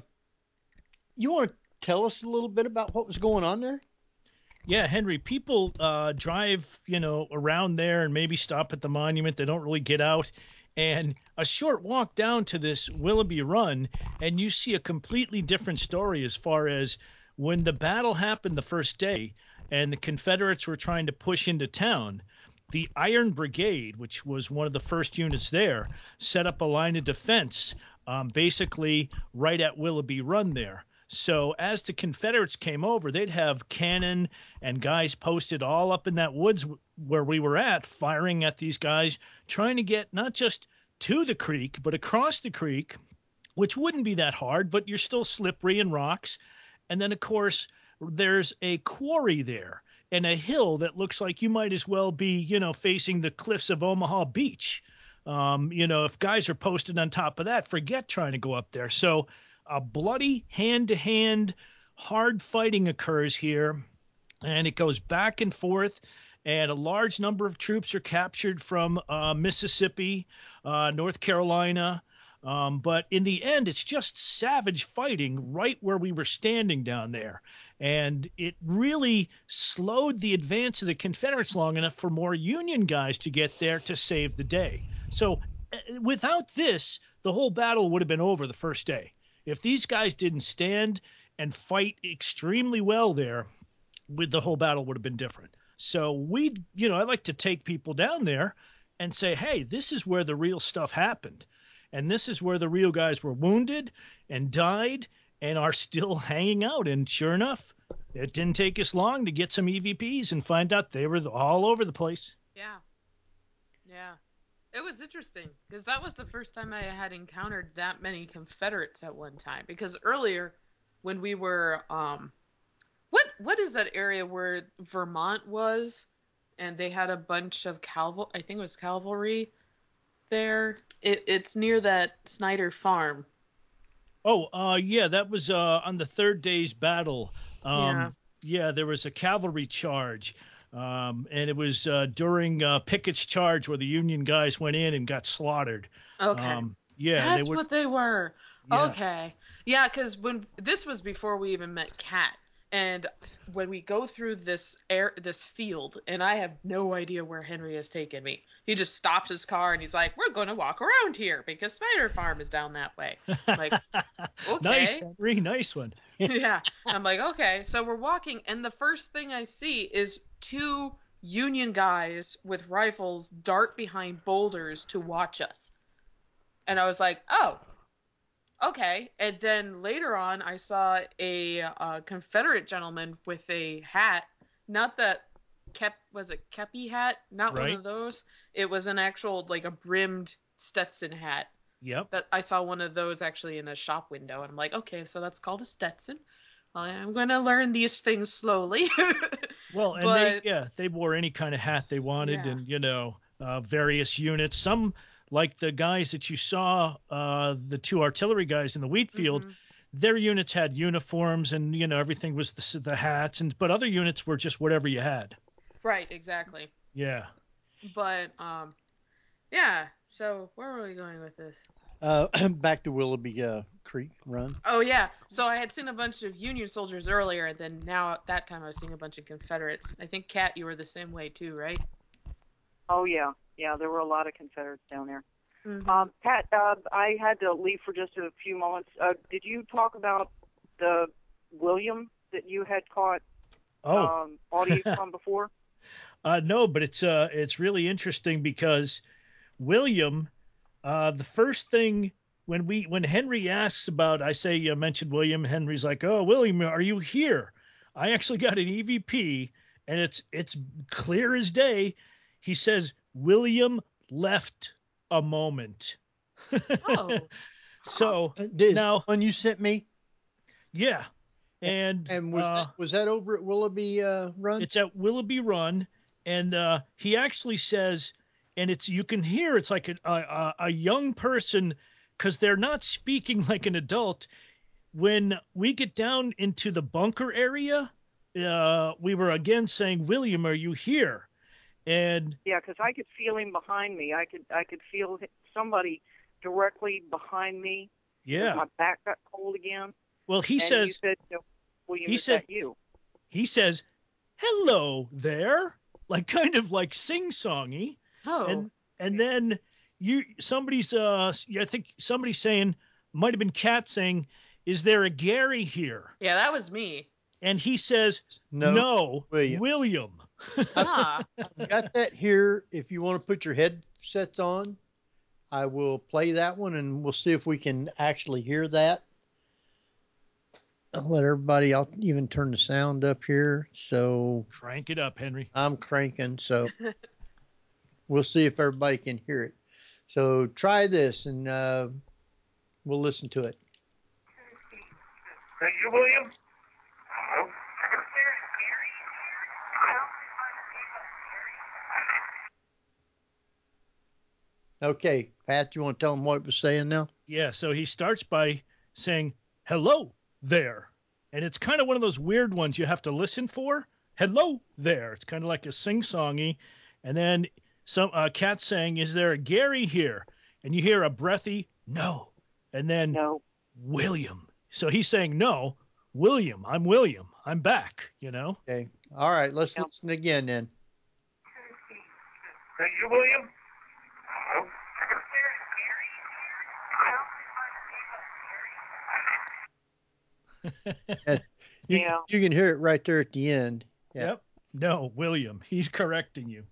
you want to tell us a little bit about what was going on there? Yeah, Henry, people drive, around there and maybe stop at the monument. They don't really get out. And a short walk down to this Willoughby Run, and you see a completely different story as far as when the battle happened the first day and the Confederates were trying to push into town. The Iron Brigade, which was one of the first units there, set up a line of defense basically right at Willoughby Run there. So as the Confederates came over, they'd have cannon and guys posted all up in that woods where we were at, firing at these guys, trying to get not just to the creek, but across the creek, which wouldn't be that hard, but you're still slippery and rocks. And then, of course, there's a quarry there and a hill that looks like you might as well be, facing the cliffs of Omaha Beach. If guys are posted on top of that, forget trying to go up there. So a bloody hand-to-hand hard fighting occurs here, and it goes back and forth, and a large number of troops are captured from Mississippi, North Carolina, but in the end, it's just savage fighting right where we were standing down there, and it really slowed the advance of the Confederates long enough for more Union guys to get there to save the day. So without this, the whole battle would have been over the first day. If these guys didn't stand and fight extremely well there, the whole battle would have been different. So I like to take people down there and say, hey, this is where the real stuff happened. And this is where the real guys were wounded and died and are still hanging out. And sure enough, it didn't take us long to get some EVPs and find out they were all over the place. Yeah. Yeah. It was interesting because that was the first time I had encountered that many Confederates at one time. Because earlier, when we were, what is that area where Vermont was, and they had a bunch of I think it was cavalry there. It's near that Snyder Farm. Oh, yeah, that was on the third day's battle. Yeah, there was a cavalry charge. And it was during Pickett's charge where the Union guys went in and got slaughtered. Okay. Yeah. That's what they were. Yeah. Okay. Yeah, because this was before we even met Kat. And when we go through this field, and I have no idea where Henry has taken me. He just stops his car and he's like, "We're going to walk around here because Snyder Farm is down that way." I'm like, okay. Nice, Henry. Nice one. Yeah. I'm like, okay. So we're walking, and the first thing I see is two Union guys with rifles dart behind boulders to watch us. And I was like, oh, okay. And then later on, I saw a Confederate gentleman with a hat, not that was it Kepi hat? Not one Right. of those. It was an actual, like a brimmed Stetson hat. Yep. That I saw one of those actually in a shop window, and I'm like, okay, so that's called a Stetson. I'm going to learn these things slowly. Well, and But- they wore any kind of hat they wanted, Yeah. and various units. Some, like the guys that you saw, the two artillery guys in the wheat field, Mm-hmm. their units had uniforms, and everything was the hats, but other units were just whatever you had. Right, exactly. Yeah. But yeah. So where were we going with this? Back to Willoughby Creek Run. Oh yeah. So I had seen a bunch of Union soldiers earlier, and then now at that time I was seeing a bunch of Confederates. I think Kat, you were the same way too, right? Oh yeah, there were a lot of Confederates down there. Mhm. Pat, I had to leave for just a few moments. Did you talk about the William that you had caught audio from before? No, but it's really interesting because William, the first thing when Henry asks about, I say mentioned William, Henry's like, "Oh, William, are you here?" I actually got an EVP, and it's clear as day. He says William left a moment. Oh. So now, when you sent me, yeah, and was that over at Willoughby Run? It's at Willoughby Run, and he actually says, and you can hear it's like a young person, because they're not speaking like an adult. When we get down into the bunker area, we were again saying, "William, are you here?" And Yeah, because I could feel him behind me. I could feel somebody directly behind me. Yeah. My back got cold again. Well, he And says, you said, William, he is said- that you? he says, "Hello there," like kind of like sing-songy. Oh. And then somebody's I think somebody's saying, might have been Kat saying, "Is there a Gary here?" Yeah, that was me. And he says, No, William. Ah. I've got that here. If you want to put your headsets on, I will play that one, and we'll see if we can actually hear that. I'll let everybody. I'll even turn the sound up here. So Crank it up, Henry. I'm cranking. So we'll see if everybody can hear it. So try this, and we'll listen to it. Thank you, William. Hello? Okay, Pat, you want to tell them what it was saying now? Yeah, so he starts by saying, "Hello there." And it's kind of one of those weird ones you have to listen for. Hello there. It's kind of like a sing-songy. And then some Kat saying, "Is there a Gary here?" And you hear a breathy, "No." And then, "No, William." So he's saying, "No, William. I'm William. I'm back," Okay. All right, let's listen again then. Thank you, William. Hello? You can hear it right there at the end. Yeah. Yep. No, William. He's correcting you.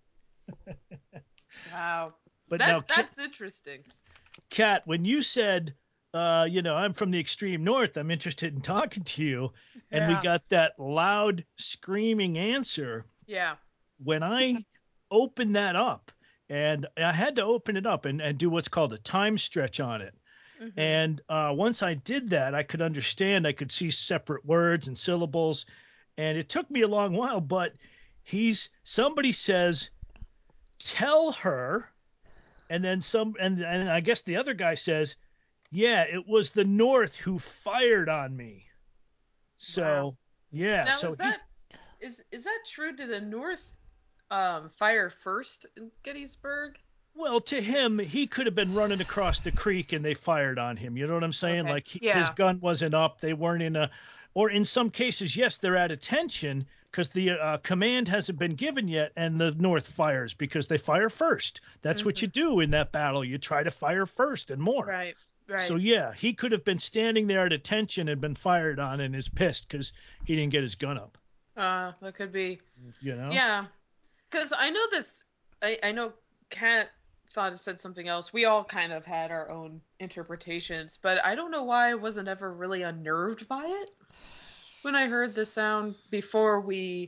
Wow. But now, that's interesting. Kat, when you said, I'm from the extreme north, I'm interested in talking to you, and we Yeah. got that loud screaming answer, Yeah. when I opened that up, and I had to open it up and do what's called a time stretch on it. Mm-hmm. And once I did that, I could understand, I could see separate words and syllables, and it took me a long while, but somebody says, "Tell her," and then and I guess the other guy says, "Yeah, it was the North who fired on me." So, Wow. yeah. Now so is that true? Did the North fire first in Gettysburg? well, to him, he could have been running across the creek and they fired on him. You know what I'm saying? Okay. Like his Yeah. gun wasn't up. They weren't in Or in some cases, yes, they're at attention because the command hasn't been given yet, and the North fires because they fire first. That's what you do in that battle. You try to fire first and more. Right. Right. So yeah, he could have been standing there at attention and been fired on and is pissed because he didn't get his gun up. That could be. You know? Yeah. Because I know this. I know Kat thought it said something else. We all kind of had our own interpretations, but I don't know why I wasn't ever really unnerved by it when I heard the sound before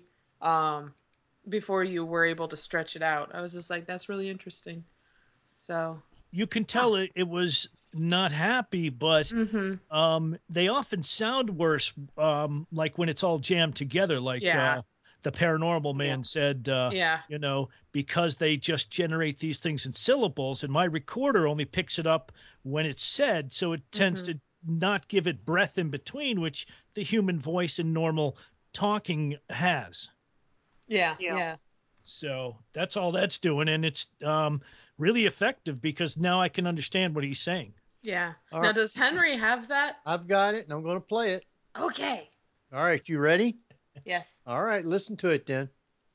before you were able to stretch it out. I was just like, that's really interesting. So you can tell it was not happy, but they often sound worse, like when it's all jammed together, like the paranormal man said, you know, because they just generate these things in syllables, and my recorder only picks it up when it's said, so it tends to not give it breath in between, which the human voice in normal talking has. Yeah. So that's all that's doing, and it's really effective because now I can understand what he's saying. Yeah. All Now, right. does Henry have that? I've got it, and I'm going to play it. Okay. All right, you ready? Yes. All right, listen to it then.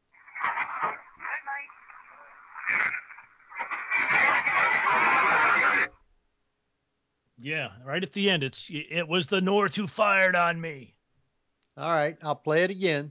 Yeah, right at the end, it was the North who fired on me. All right, I'll play it again.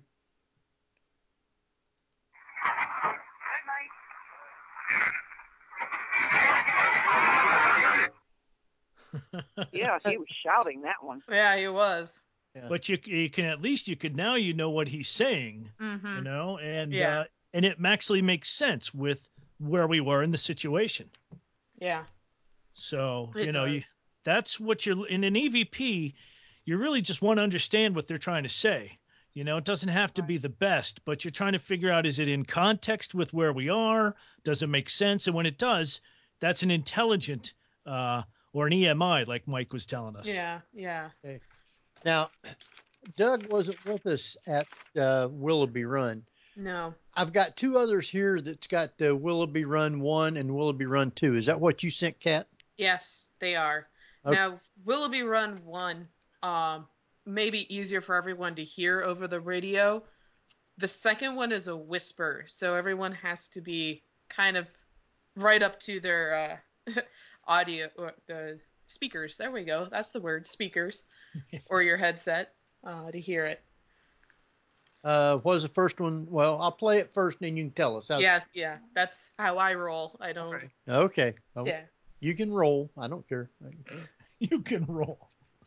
Yeah, he was shouting that one. Yeah, he was. But you can at least now you know what he's saying, you know, and it actually makes sense with where we were in the situation. Yeah. So It you know does. that's what you're in an EVP. You really just want to understand what they're trying to say. You know, it doesn't have to be the best, but you're trying to figure out, is it in context with where we are? Does it make sense? And when it does, that's an intelligent or an EMI, like Mike was telling us. Yeah. Okay. Now, Doug wasn't with us at Willoughby Run. No. I've got two others here that's got Willoughby Run 1 and Willoughby Run 2. Is that what you sent, Kat? Yes, they are. Okay. Now, Willoughby Run 1 may be easier for everyone to hear over the radio. The second one is a whisper, so everyone has to be kind of right up to their audio, or the speakers. There we go. That's the word, speakers, or your headset to hear it. What was the first one? Well, I'll play it first, and then you can tell us. Yes, yeah. That's how I roll. I don't. Okay. Oh, Yeah. You can roll. I don't care. You can roll.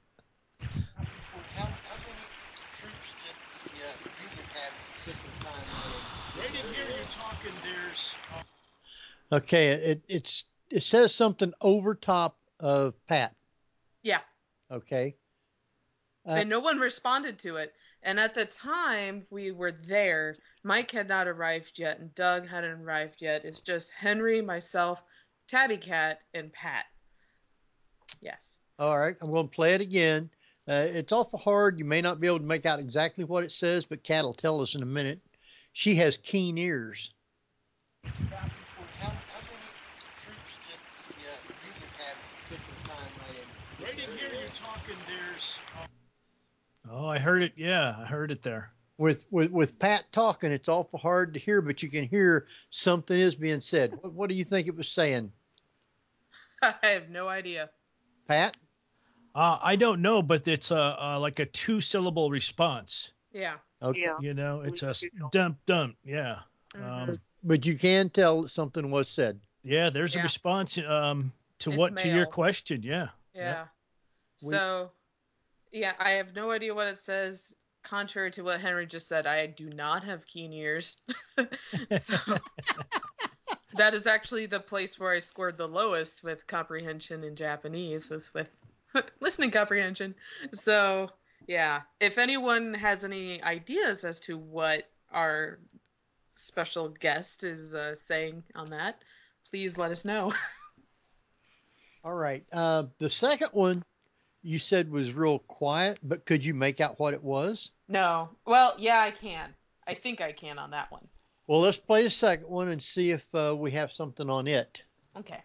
Right in here, you're talking. There's. Okay. It says something over top of Pat. Yeah. Okay. And no one responded to it. And at the time we were there, Mike had not arrived yet, and Doug hadn't arrived yet. It's just Henry, myself, Tabby Cat, and Pat. Yes. All right. I'm going to play it again. It's awful hard. You may not be able to make out exactly what it says, but Kat will tell us in a minute. She has keen ears. Right in here, you're talking. There's. Oh, I heard it. Yeah, I heard it there. With Pat talking, it's awful hard to hear, but you can hear something is being said. What do you think it was saying, I have no idea. Pat? I don't know, but it's like a 2-syllable response. Yeah. Okay. Yeah. You know, it's a dump. Yeah. But you can tell that something was said. Yeah, there's a response to It's your male. question. Yeah. Yeah. So, yeah, I have no idea what it says. Contrary to what Henry just said, I do not have keen ears. So that is actually the place where I scored the lowest with comprehension in Japanese, was with listening comprehension. So, yeah, if anyone has any ideas as to what our special guest is saying on that, please let us know. All right. The second one you said was real quiet, but could you make out what it was? No. Well, yeah, I can. I think I can on that one. Well, let's play the second one and see if we have something on it. Okay.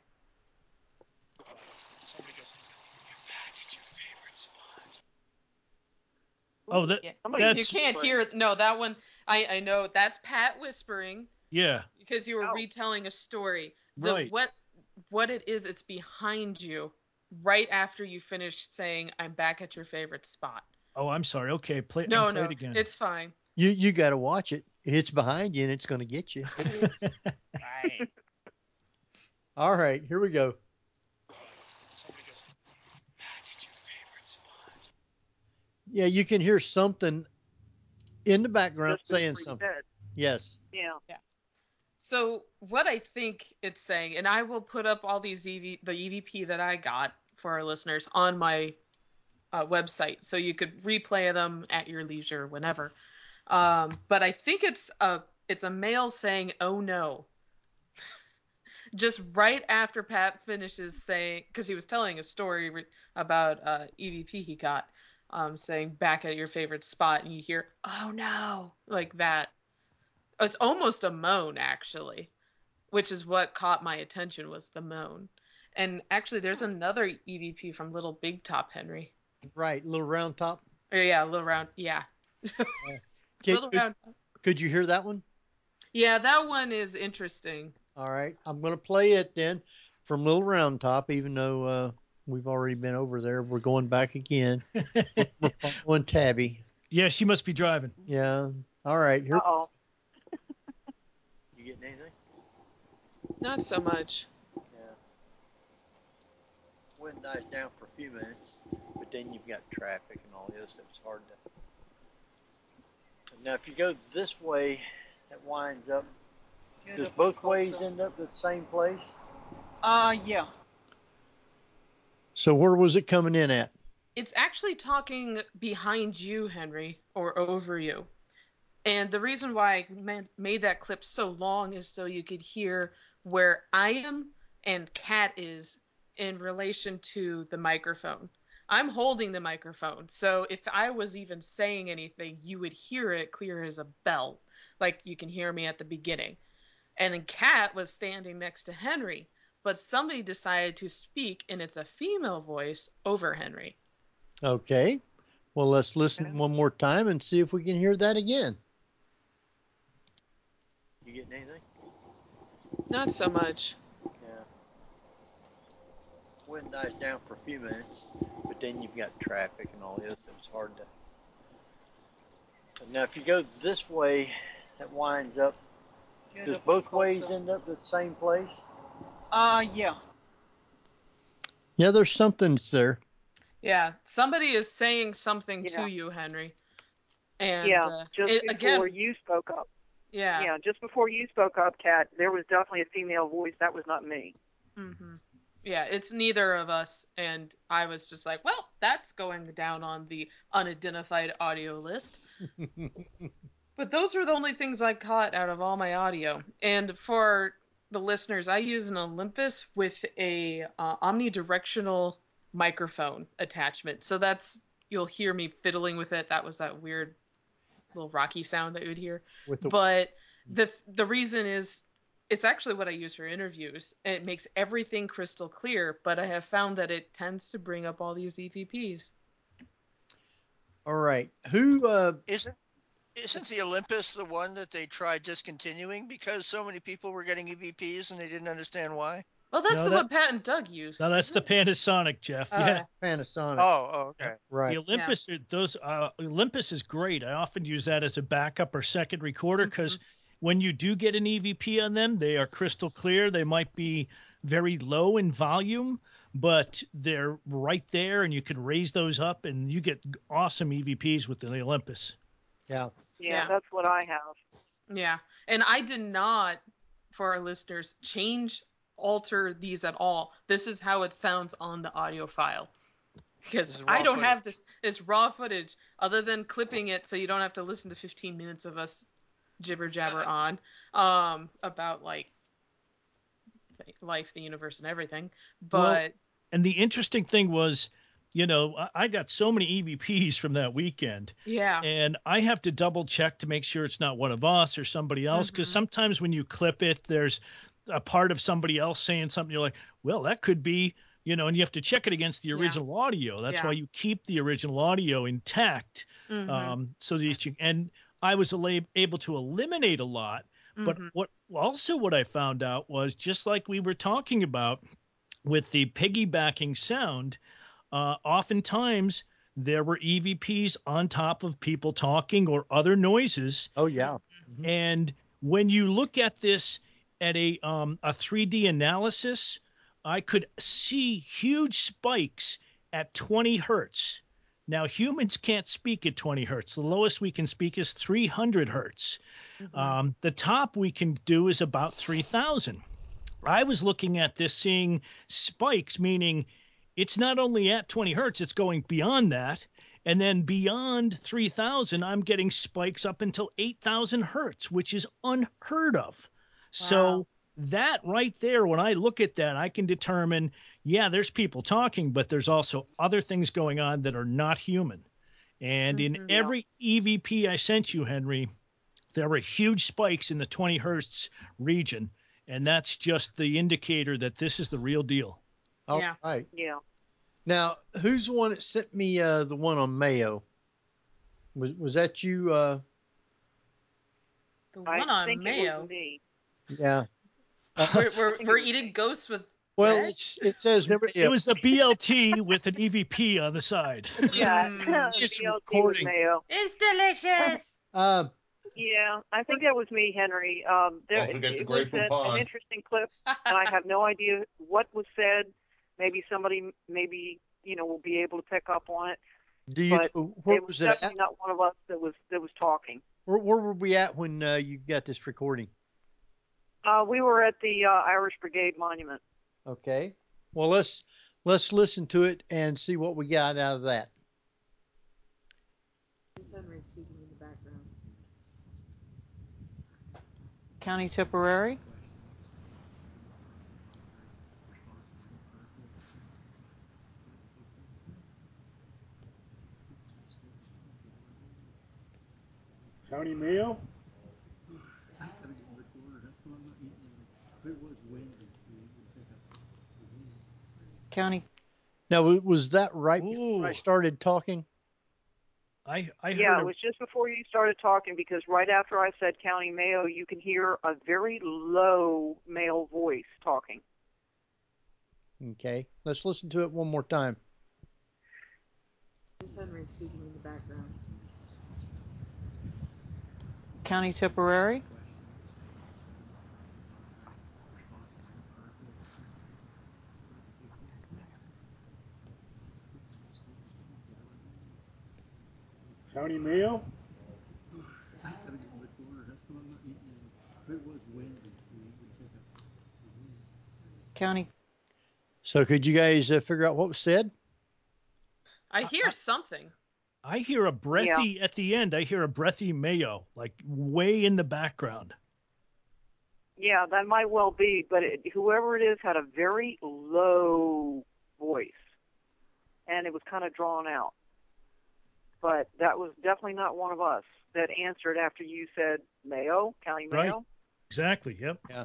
Oh, Yeah. You that's can't hear. No, that one. I know that's Pat whispering yeah. because you were retelling a story. Right. What it is, it's behind you, right after you finish saying, "I'm back at your favorite spot." Oh, I'm sorry. Okay, play No, it again. it's fine. You got to watch it. It's behind you, and it's going to get you. Right. All right, here we go. Yeah, you can hear something in the background Just before saying you something. said. Yes. Yeah. So what I think it's saying, and I will put up all these the EVP that I got for our listeners on my website, so you could replay them at your leisure whenever. But I think it's a male saying, "Oh no." Just right after Pat finishes saying, because he was telling a story about EVP he got, saying back at your favorite spot, and you hear, "Oh no," like that. It's almost a moan, actually, which is what caught my attention, was the moan. And actually, there's another EVP from Little Big Top, Henry. Right, little round top. Oh, yeah, Little Round, yeah. Little Round. Could you hear that one? Yeah, that one is interesting. All right, I'm going to play it then from Little Round Top, even though we've already been over there. We're going back again. We're following Tabby. Yeah, she must be driving. Yeah. All right. Here. Uh-oh. You getting anything? Not so much. Yeah. Wind dies down for a few minutes, but then you've got traffic and all the other stuff. It's hard to. Now, if you go this way, that winds up. Does both ways end up at the same place? Yeah. So where was it coming in at? It's actually talking behind you, Henry, or over you. And the reason why I made that clip so long is so you could hear where I am and Kat is in relation to the microphone. I'm holding the microphone, so if I was even saying anything, you would hear it clear as a bell, like you can hear me at the beginning. And then Kat was standing next to Henry, but somebody decided to speak, and it's a female voice over Henry. Okay. Well, let's listen one more time and see if we can hear that again. You getting anything? Not so much. Yeah. Wind dies down for a few minutes, but then you've got traffic and all the other stuff. It's hard to. Now, if you go this way, that winds up. Does both ways end up at the same place? Yeah. Yeah, there's something there. Yeah, somebody is saying something to you, Henry. And just before again, you spoke up. Yeah. Yeah, just before you spoke up, Kat, there was definitely a female voice. That was not me. Mm-hmm. Yeah, it's neither of us, and I was just like, well, that's going down on the unidentified audio list. But those were the only things I caught out of all my audio. And for the listeners, I use an Olympus with a omnidirectional microphone attachment. So you'll hear me fiddling with it. That was that weird little rocky sound that you would hear. But the reason is, it's actually what I use for interviews. It makes everything crystal clear, but I have found that it tends to bring up all these EVPs. All right. Who Isn't the Olympus the one that they tried discontinuing because so many people were getting EVPs and they didn't understand why? Well, that's the one Pat and Doug used. No, that's the Panasonic, Jeff. Yeah. Panasonic. Oh, okay. Right. The Olympus, Olympus is great. I often use that as a backup or second recorder because when you do get an EVP on them, they are crystal clear. They might be very low in volume, but they're right there, and you can raise those up, and you get awesome EVPs with the Olympus. Yeah, that's what I have. Yeah, and I did not, for our listeners, alter these at all. This is how it sounds on the audio file. Because I don't have this. It's raw footage, other than clipping it so you don't have to listen to 15 minutes of us jibber jabber on about like life, the universe, and everything. But and the interesting thing was, I got so many EVPs from that weekend. Yeah. And I have to double check to make sure it's not one of us or somebody else. Because sometimes when you clip it, there's a part of somebody else saying something. You're like, well, that could be, and you have to check it against the original audio. That's why you keep the original audio intact. So that and I was able to eliminate a lot. But what I found out was, just like we were talking about with the piggybacking sound, oftentimes there were EVPs on top of people talking or other noises. Oh, yeah. And when you look at this at a 3D analysis, I could see huge spikes at 20 hertz. Now, humans can't speak at 20 hertz. The lowest we can speak is 300 hertz. The top we can do is about 3,000. I was looking at this, seeing spikes, meaning it's not only at 20 hertz, it's going beyond that. And then beyond 3,000, I'm getting spikes up until 8,000 hertz, which is unheard of. So that right there, when I look at that, I can determine, there's people talking, but there's also other things going on that are not human. And in every EVP I sent you, Henry, there were huge spikes in the 20 hertz region. And that's just the indicator that this is the real deal. All right. Yeah. Now, who's the one that sent me the one on Mayo? Was that you? The one on think Mayo. It was me. Yeah. We're eating ghosts with. Well, veg? it says it was a BLT with an EVP on the side. Yeah. It's BLT recording. with Mayo. It's delicious. Yeah, I think that was me, Henry. Don't forget the it was Grateful an Pond. interesting clip, and I have no idea what was said. Maybe somebody, will be able to pick up on it. Do you? But Where it was was it at? definitely not one of us that was talking. Where were we at when you got this recording? We were at the Irish Brigade Monument. Okay. Well, let's listen to it and see what we got out of that. County Tipperary. County Mayo. County. Now, was that right before I started talking? I heard Yeah, it was just before you started talking, because right after I said County Mayo, you can hear a very low male voice talking. Okay. Let's listen to it one more time. Henry speaking in the background. County Tipperary. County Mayo. County. So could you guys figure out what was said? I hear something. I hear a breathy at the end. I hear a breathy Mayo, like way in the background. Yeah, that might well be, but whoever it is had a very low voice, and it was kind of drawn out. But that was definitely not one of us that answered after you said Mayo, County Mayo. Right. Exactly. Yep. Yeah.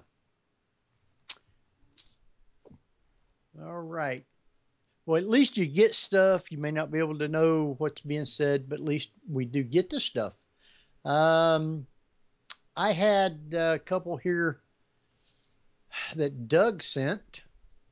All right. Well, at least you get stuff. You may not be able to know what's being said, but at least we do get the stuff. I had a couple here that Doug sent.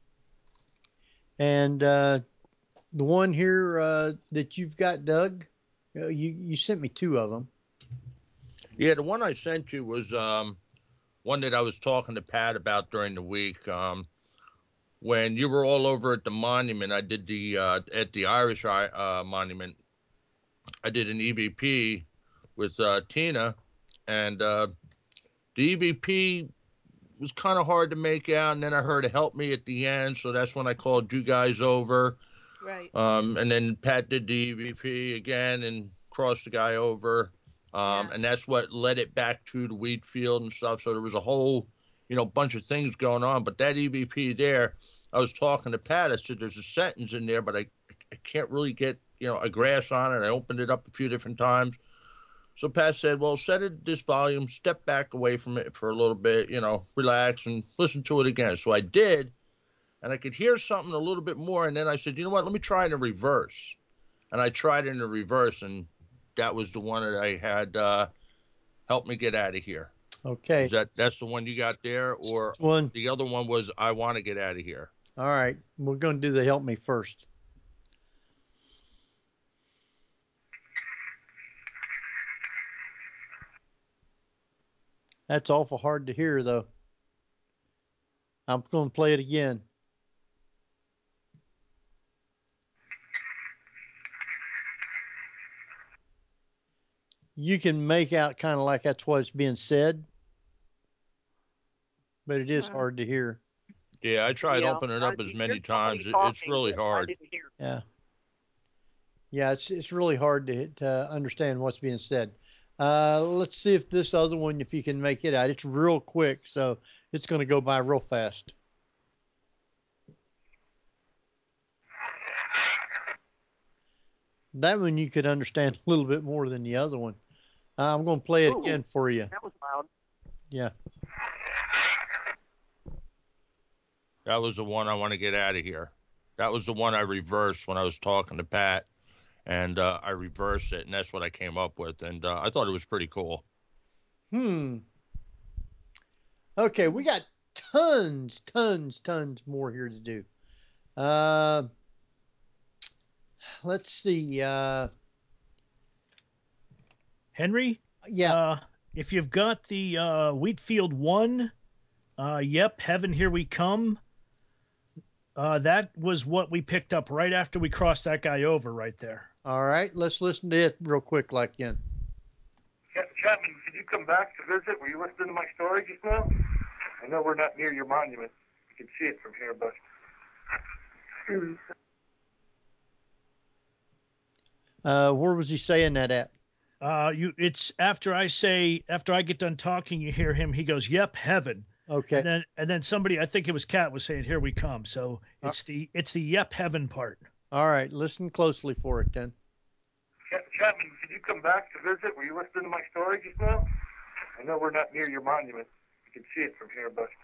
And the one here that you've got, Doug, you sent me two of them. Yeah, the one I sent you was one that I was talking to Pat about during the week. When you were all over at the monument, I did at the Irish monument, I did an EVP with Tina, and the EVP was kind of hard to make out, and then I heard a help me at the end, so that's when I called you guys over. Right. And then Pat did the EVP again and crossed the guy over, and that's what led it back to the wheat field and stuff, so there was a whole bunch of things going on, but that EVP there, I was talking to Pat. I said, there's a sentence in there, but I can't really get, a grasp on it. I opened it up a few different times. So Pat said, well, set it at this volume, step back away from it for a little bit, relax and listen to it again. So I did. and I could hear something a little bit more. And then I said, you know what? Let me try it in reverse. And I tried it in the reverse, and that was the one that I had help me get out of here. Okay. That's the one you got there, or the other one was I want to get out of here? All right. We're going to do the help me first. That's awful hard to hear, though. I'm going to play it again. You can make out kind of like that's what's being said, but it is hard to hear. Yeah, I tried opening it up as many times. It's really hard. Yeah. Yeah, it's really hard to understand what's being said. Let's see if this other one, if you can make it out. It's real quick, so it's going to go by real fast. That one you could understand a little bit more than the other one. I'm going to play it again for you. That was loud. Yeah. That was the one I want to get out of here. That was the one I reversed when I was talking to Pat, and I reversed it, and that's what I came up with, and I thought it was pretty cool. Okay, we got tons more here to do. Let's see. Henry? Yeah. If you've got the Wheatfield 1, yep, Heaven, Here We Come. That was what we picked up right after we crossed that guy over right there. All right, let's listen to it real quick like again. Chapman, could you come back to visit? Were you listening to my story just now? I know we're not near your monument. You can see it from here, but... Where was he saying that at? It's after I get done talking, you hear him. He goes, "Yep, Heaven." Okay. And then somebody, I think it was Kat, was saying, "Here we come." So it's the "Yep, Heaven" part. All right, listen closely for it then. Chapman, could you come back to visit? Were you listening to my story just now? I know we're not near your monument. You can see it from here, but...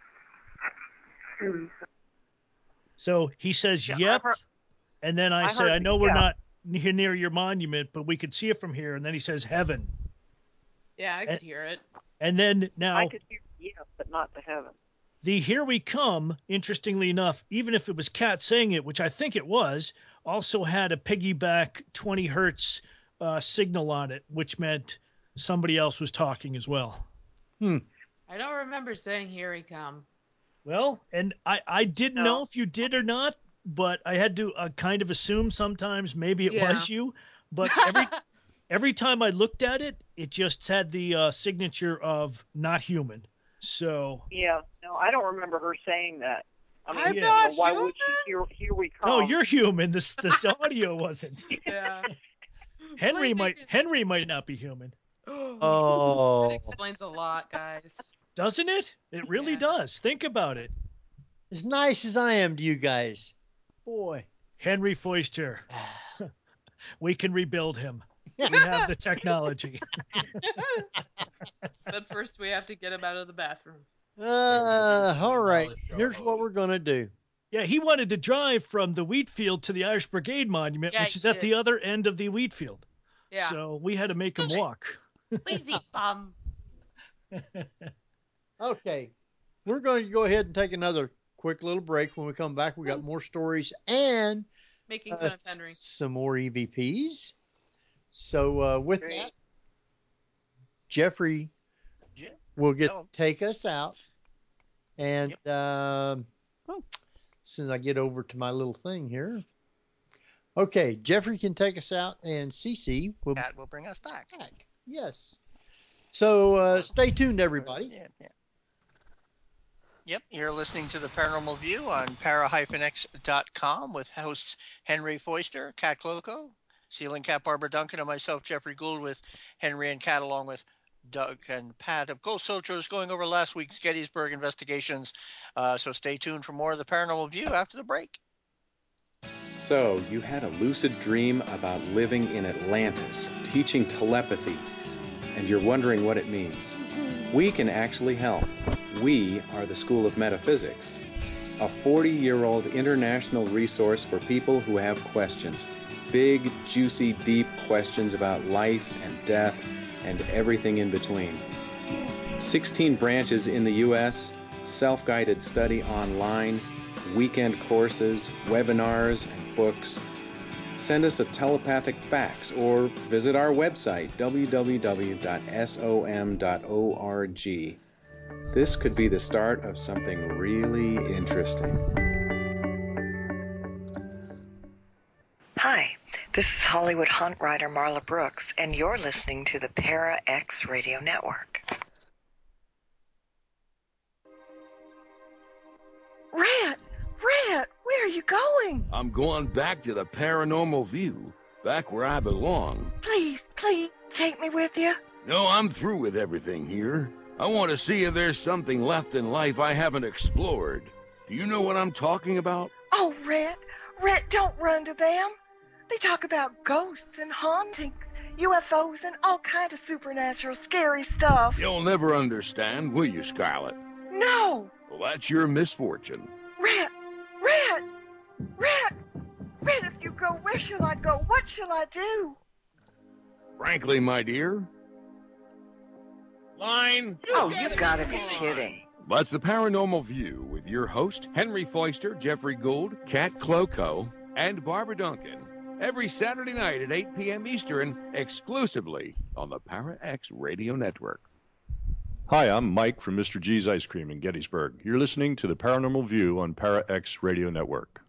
So he says, "Yep," and then I say, "I know we're not near your monument, but we could see it from here." And then he says, "Heaven." Yeah, I could hear it. And then now I could hear but not the heaven. The "Here We Come," interestingly enough, even if it was Kat saying it, which I think it was, also had a piggyback 20 hertz signal on it, which meant somebody else was talking as well. I don't remember saying "Here We Come." Well, and I didn't know if you did or not, but I had to kind of assume sometimes maybe it was you. But every time I looked at it, it just had the signature of "not human." So yeah, no, I don't remember her saying that. I mean, why would she here we come? No, you're human. This audio wasn't. Yeah. Henry might not be human. That explains a lot, guys. Doesn't it? It really does. Think about it. As nice as I am to you guys, boy. Henry Foister. We can rebuild him. We have the technology. But first we have to get him out of the bathroom. All right. Here's what we're going to do. Yeah, he wanted to drive from the Wheatfield to the Irish Brigade Monument, which is at the other end of the Wheatfield. Yeah. So we had to make him walk. Lazy bum. Okay. We're going to go ahead and take another quick little break. When we come back, we got more stories and making fun of Henry. Some more EVPs. So with that, Jeffrey will take us out. And as soon as I get over to my little thing here. Okay, Jeffrey can take us out, and Cece will bring us back. Yes. So stay tuned, everybody. Yep, you're listening to the Paranormal View on para-x.com with hosts Henry Foister, Kat Cloco, Ceiling Cat Barbara Duncan, and myself, Jeffrey Gould, with Henry and Kat, along with Doug and Pat of Ghost Soldiers, going over last week's Gettysburg investigations. So stay tuned for more of the Paranormal View after the break. So, you had a lucid dream about living in Atlantis, teaching telepathy, and you're wondering what it means. We can actually help. We are the School of Metaphysics. a 40-year-old international resource for people who have questions. Big, juicy, deep questions about life and death and everything in between. 16 branches in the U.S., self-guided study online, weekend courses, webinars, and books. Send us a telepathic fax or visit our website, www.som.org. This could be the start of something really interesting. Hi, this is Hollywood Hunt Writer Marla Brooks, and you're listening to the Para X Radio Network. Rat! Rat! Where are you going? I'm going back to the Paranormal View, back where I belong. Please, take me with you. No, I'm through with everything here. I want to see if there's something left in life I haven't explored. Do you know what I'm talking about? Oh, Rat, don't run to them. They talk about ghosts and hauntings, UFOs, and all kind of supernatural scary stuff. You'll never understand, will you, Scarlet? No! Well, that's your misfortune. Rat! If you go, where shall I go? What shall I do? Frankly, my dear. Line! Oh, you gotta be kidding. That's the Paranormal View with your host, Henry Foister, Jeffrey Gould, Kat Cloco, and Barbara Duncan. Every Saturday night at 8 p.m. Eastern, exclusively on the Para X Radio Network. Hi, I'm Mike from Mr. G's Ice Cream in Gettysburg. You're listening to the Paranormal View on Para X Radio Network.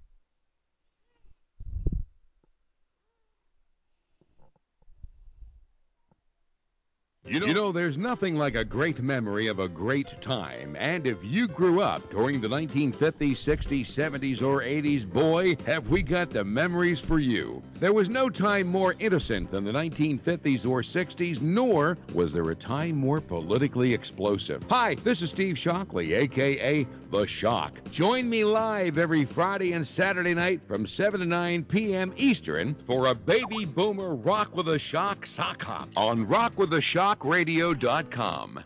You know, there's nothing like a great memory of a great time. And if you grew up during the 1950s, 60s, 70s, or 80s, boy, have we got the memories for you. There was no time more innocent than the 1950s or 60s, nor was there a time more politically explosive. Hi, this is Steve Shockley, a.k.a. The Shock. Join me live every Friday and Saturday night from 7 to 9 p.m. Eastern for a Baby Boomer Rock with a Shock sock hop on rockwithashockradio.com.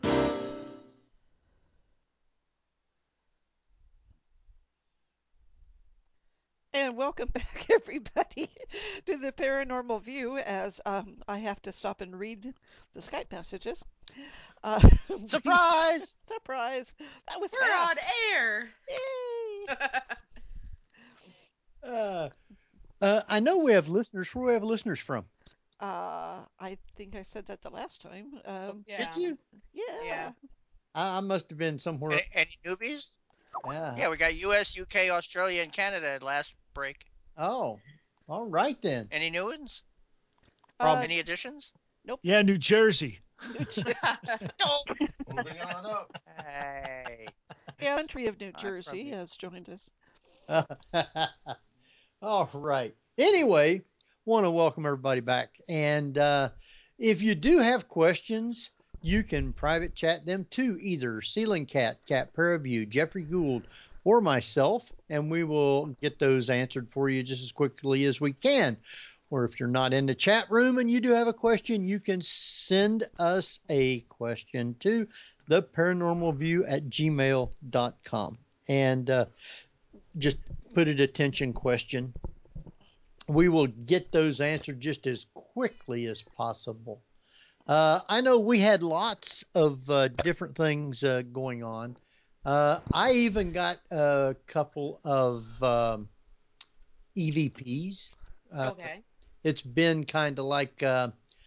And welcome back, everybody, to the Paranormal View, as I have to stop and read the Skype messages. Surprise! Surprise! That was We're fast. on air! Yay! I know we have listeners. Where do we have listeners from? I think I said that the last time. Yeah. Did you? Yeah. I must have been somewhere. Any newbies? Yeah. Yeah, we got U.S., U.K., Australia, and Canada at last break. Oh, all right then. Any new ones? Any additions? Nope. Yeah, New Jersey. Moving on up. Hey. The country of New Jersey has joined us. All right. Anyway, want to welcome everybody back. And if you do have questions, you can private chat them to either Ceiling Cat, Cat Paraview, Jeffrey Gould, or myself, and we will get those answered for you just as quickly as we can. Or if you're not in the chat room and you do have a question, you can send us a question to theparanormalview@gmail.com. And just put it attention question. We will get those answered just as quickly as possible. I know we had lots of different things going on. I even got a couple of EVPs. Okay. It's been kind of like, I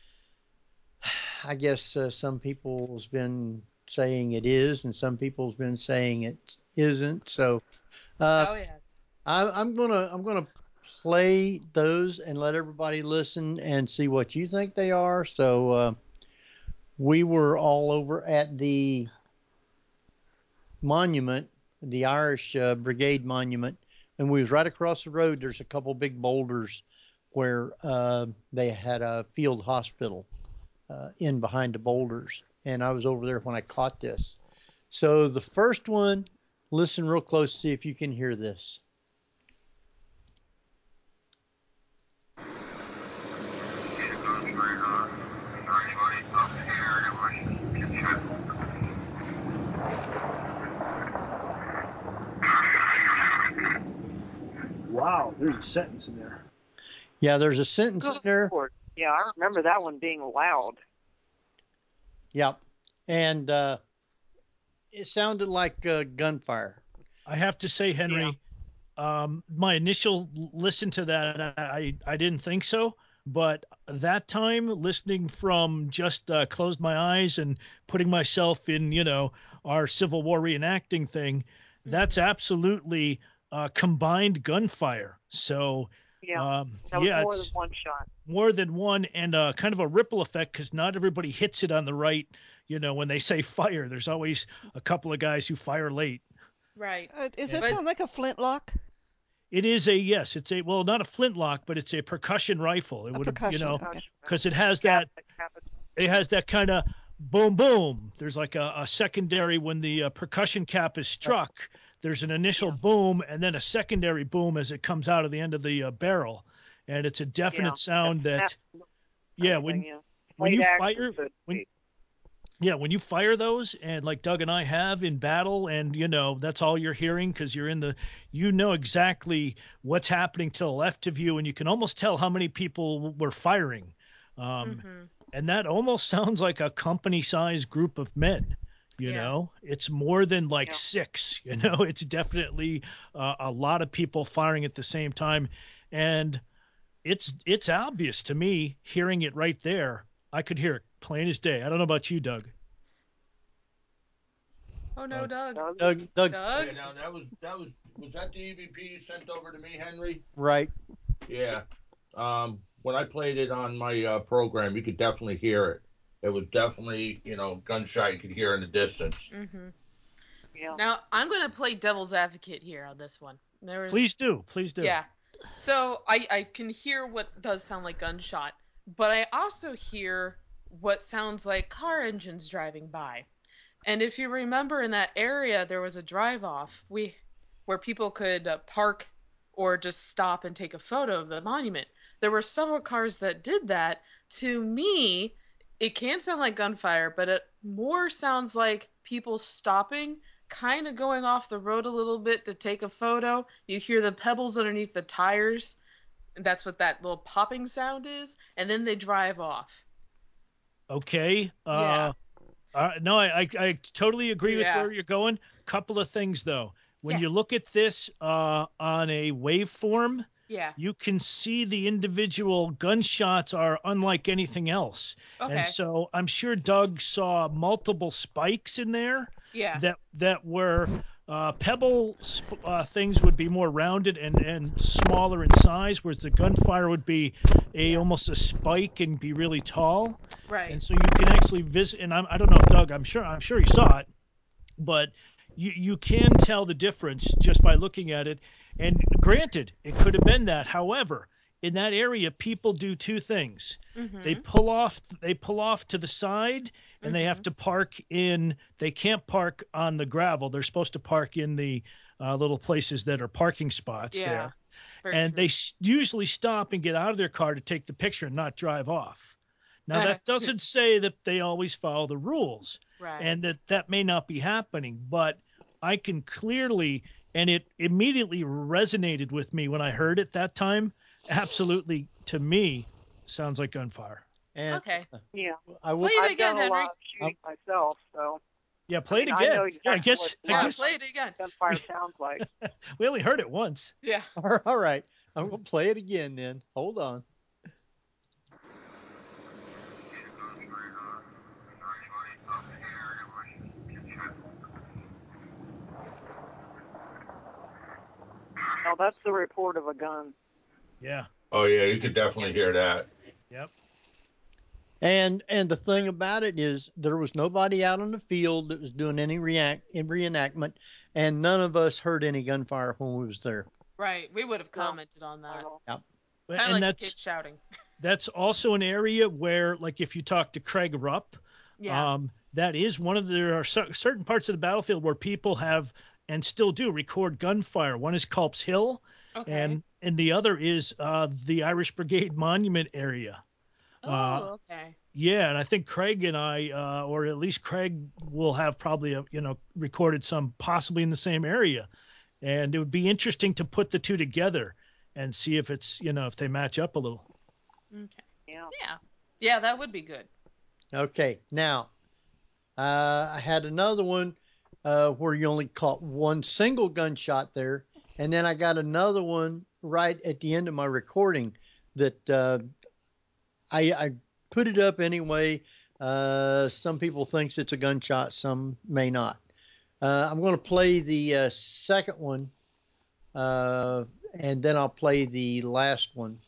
guess some people's been saying it is, and some people's been saying it isn't. So, Oh yes. I'm gonna play those and let everybody listen and see what you think they are. So, we were all over at the monument, the Irish Brigade Monument, and we was right across the road. There's a couple big boulders where they had a field hospital in behind the boulders, and I was over there when I caught this. So the first one, listen real close, see if you can hear this. wow, there's a sentence in there. Yeah, there's a sentence in Good there. Lord. Yeah, I remember that one being loud. Yep. And it sounded like gunfire. I have to say, Henry, my initial listen to that, I didn't think so. But that time, listening from just closed my eyes and putting myself in, our Civil War reenacting thing, that's absolutely combined gunfire. So, Yeah, that was more than one shot. More than one, and kind of a ripple effect because not everybody hits it on the right. When they say fire, there's always a couple of guys who fire late. Right. Does it sound like a flintlock? It is it's not a flintlock, but it's a percussion rifle. It would have, because it has that kind of boom, boom. There's like a secondary when the percussion cap is struck. There's an initial boom and then a secondary boom as it comes out of the end of the barrel, and it's a definite sound that, when you fire when you fire those, and like Doug and I have in battle, and that's all you're hearing because you're in exactly what's happening to the left of you, and you can almost tell how many people were firing. And that almost sounds like a company-sized group of men. You know, it's more than like six. It's definitely a lot of people firing at the same time, and it's obvious to me hearing it right there. I could hear it plain as day. I don't know about you, Doug. Oh no, Doug. Doug. Yeah, now was that the EVP you sent over to me, Henry? Right. Yeah. When I played it on my program, you could definitely hear it. It was definitely, gunshot. You could hear in the distance. Mm-hmm. Yeah. Now I'm going to play devil's advocate here on this one. Please do. Yeah. So I can hear what does sound like gunshot, but I also hear what sounds like car engines driving by. And if you remember, in that area, there was a drive-off where people could park or just stop and take a photo of the monument. There were several cars that did that. To me, it can sound like gunfire, but it more sounds like people stopping, kind of going off the road a little bit to take a photo. You hear the pebbles underneath the tires. And that's what that little popping sound is. And then they drive off. Okay. No, I totally agree with where you're going. Couple of things, though. When you look at this on a waveform, you can see the individual gunshots are unlike anything else. Okay. And so I'm sure Doug saw multiple spikes in there that were pebble things would be more rounded and smaller in size, whereas the gunfire would be almost a spike and be really tall. Right. And so you can actually visit, and I don't know if Doug, I'm sure he saw it, but you can tell the difference just by looking at it. And granted, it could have been that. However, in that area, people do two things. Mm-hmm. They pull off to the side, and they have to park in. They can't park on the gravel. They're supposed to park in the little places that are parking spots there. And they usually stop and get out of their car to take the picture and not drive off. Now, that doesn't say that they always follow the rules, and that may not be happening, but I can clearly, and it immediately resonated with me when I heard it that time. Absolutely, to me, sounds like gunfire. And Yeah. I've Play it again, done a Henry. lot of shooting myself, so. Yeah, play it I again. know I exactly guess play it again. Gunfire sounds like. we only heard it once. Yeah. All right. I'm going to play it again then. Hold on. No, that's the report of a gun. Yeah. Oh yeah, you could definitely hear that. Yep. And the thing about it is there was nobody out on the field that was doing any reenactment, and none of us heard any gunfire when we was there. Right. We would have commented on that. Yep. Kind of like kids shouting. That's also an area where, like, if you talk to Craig Rupp, that is one of there are certain parts of the battlefield where people have and still do record gunfire. One is Culp's Hill, and the other is the Irish Brigade Monument area. Okay. Yeah, and I think Craig and I, or at least Craig, will have probably recorded some possibly in the same area, and it would be interesting to put the two together and see if it's, if they match up a little. Okay. Yeah. Yeah, that would be good. Okay. Now, I had another one where you only caught one single gunshot there. And then I got another one right at the end of my recording that I put it up anyway. Some people thinks it's a gunshot, some may not. I'm going to play the second one, and then I'll play the last one.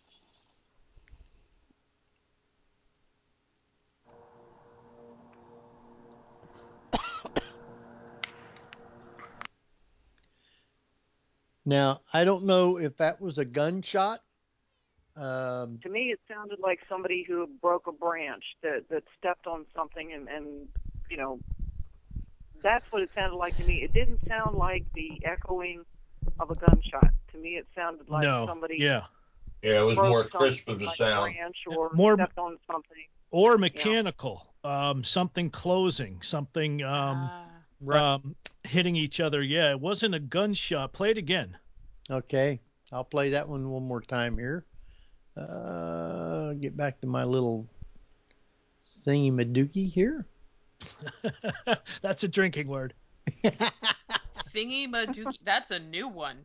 Now, I don't know if that was a gunshot. To me, it sounded like somebody who broke a branch that stepped on something, and that's what it sounded like to me. It didn't sound like the echoing of a gunshot. To me, it sounded like somebody. Yeah, it was more crisp of a sound. Or More stepped on something. Or mechanical, something closing, something hitting each other. Yeah, it wasn't a gunshot. Play it again. Okay, I'll play that one more time here. Get back to my little thingy-madookie here. That's a drinking word. Thingy-madookie. That's a new one.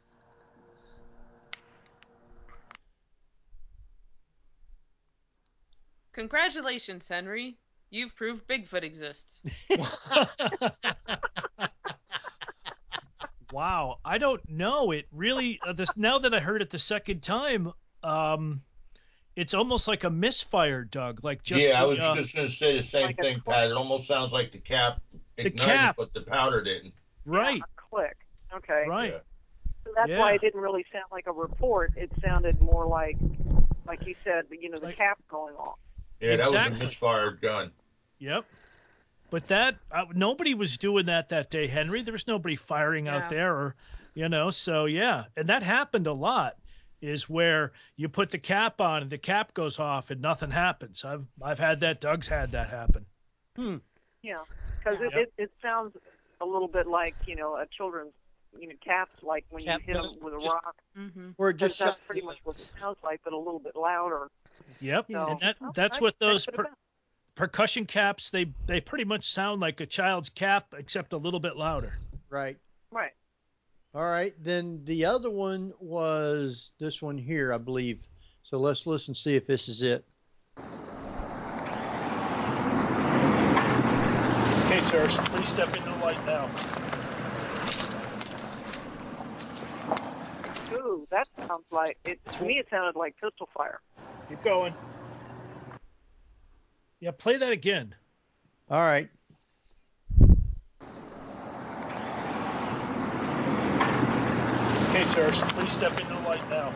Congratulations, Henry. You've proved Bigfoot exists. Wow, I don't know. It really now that I heard it the second time, it's almost like a misfire, Doug. Like just I was just going to say the same thing, Pat. It almost sounds like the cap ignited, but the powder didn't. Right. Yeah, a click. Okay. Right. Yeah. So that's why it didn't really sound like a report. It sounded more like you said, the cap going off. Yeah, that was a misfired gun. Yep. But that nobody was doing that day, Henry. There was nobody firing out there, or So yeah, and that happened a lot. Is where you put the cap on and the cap goes off and nothing happens. I've had that. Doug's had that happen. Yeah, because it sounds a little bit like a children's caps, like when you hit them with a rock. Or just that's pretty much what it sounds like, but a little bit louder. Yep, So, and that's what those percussion caps, they pretty much sound like a child's cap, except a little bit louder. Right. Right. All right. Then the other one was this one here, I believe. So let's listen, see if this is it. Okay, sir. Please step into the light now. Ooh, that sounds like it. To me, it sounded like pistol fire. Keep going. Yeah, play that again. All right. Okay, sir. Please step into the light now.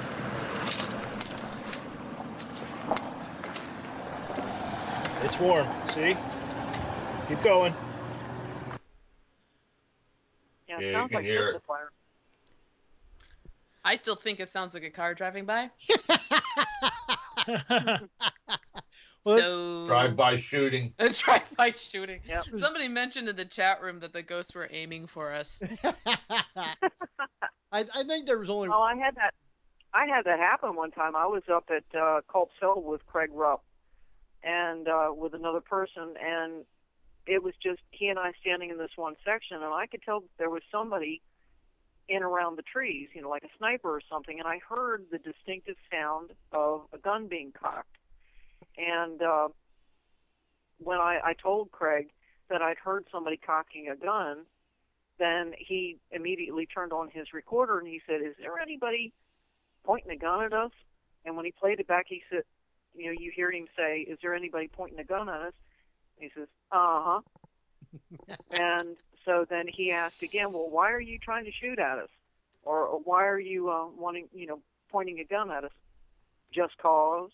It's warm. See? Keep going. Yeah, it sounds like pistol fire. I still think it sounds like a car driving by. So drive-by shooting. A drive-by shooting. Yep. Somebody mentioned in the chat room that the ghosts were aiming for us. I think there was only. Well, I had that happen one time. I was up at Culp's Hill with Craig Rupp and with another person, and it was just he and I standing in this one section, and I could tell that there was somebody in around the trees, like a sniper or something, and I heard the distinctive sound of a gun being cocked. And when I told Craig that I'd heard somebody cocking a gun, then he immediately turned on his recorder and he said, "Is there anybody pointing a gun at us?" And when he played it back, he said, you hear him say, "Is there anybody pointing a gun at us?" And he says, "Uh-huh." And so then he asked again, "Well, why are you trying to shoot at us? Or why are you pointing a gun at us?" "Just cause."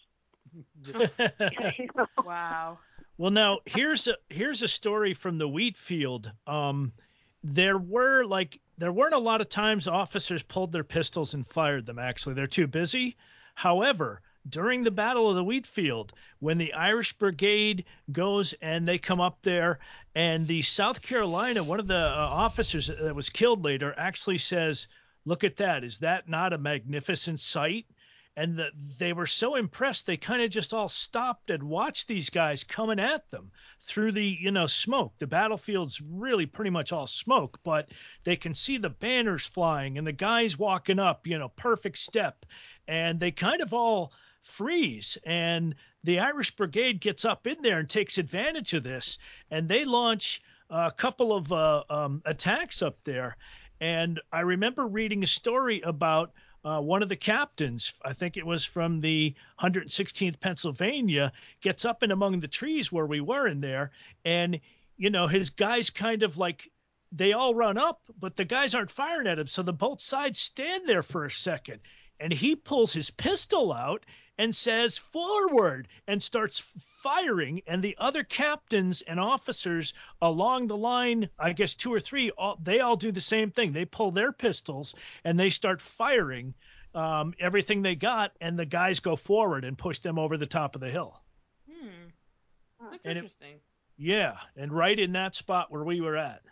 Wow. Well, now here's a story from the wheat field. There weren't a lot of times officers pulled their pistols and fired them. Actually, they're too busy. However, during the Battle of the Wheat Field, when the Irish Brigade goes and they come up there, and the South Carolina, one of the officers that was killed later, actually says, Look at that. Is that not a magnificent sight? And they were so impressed, they kind of just all stopped and watched these guys coming at them through the, smoke. The battlefield's really pretty much all smoke, but they can see the banners flying and the guys walking up, perfect step. And they kind of all freeze. And the Irish Brigade gets up in there and takes advantage of this. And they launch a couple of attacks up there. And I remember reading a story about one of the captains, I think it was from the 116th Pennsylvania, gets up and among the trees where we were in there. And, his guys kind of like, they all run up, but the guys aren't firing at him. So the both sides stand there for a second. And he pulls his pistol out and says, "Forward," and starts firing. And the other captains and officers along the line, I guess 2 or 3, they all do the same thing. They pull their pistols and they start firing everything they got. And the guys go forward and push them over the top of the hill. That's And interesting. Yeah. And right in that spot where we were at.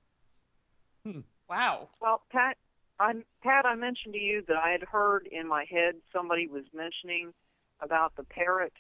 Wow. Well, Pat, I mentioned to you that I had heard in my head somebody was mentioning about the Parrott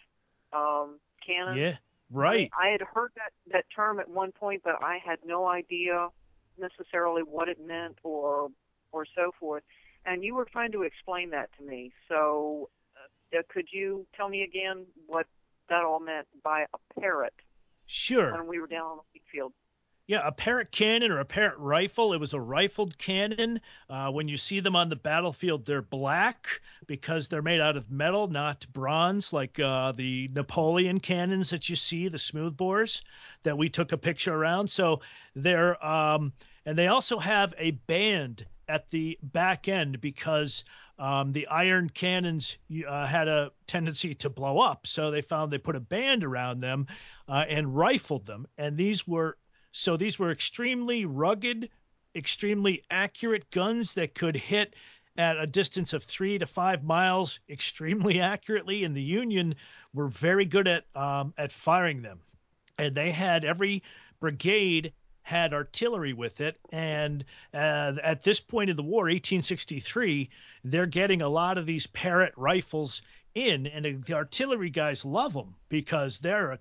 cannon. Yeah, right. I had heard that term at one point, but I had no idea necessarily what it meant or so forth. And you were trying to explain that to me. So could you tell me again what that all meant by a Parrott? Sure. When we were down on the wheat field. Yeah, a Parrott cannon or a Parrott rifle. It was a rifled cannon. When you see them on the battlefield, they're black because they're made out of metal, not bronze, like the Napoleon cannons that you see, the smoothbores that we took a picture around. So they're, and they also have a band at the back end because the iron cannons had a tendency to blow up. So they put a band around them and rifled them. And these were extremely rugged, extremely accurate guns that could hit at a distance of 3 to 5 miles extremely accurately. And the Union were very good at firing them. And they had every brigade had artillery with it. And at this point in the war, 1863, they're getting a lot of these Parrott rifles in, and the artillery guys love them because they're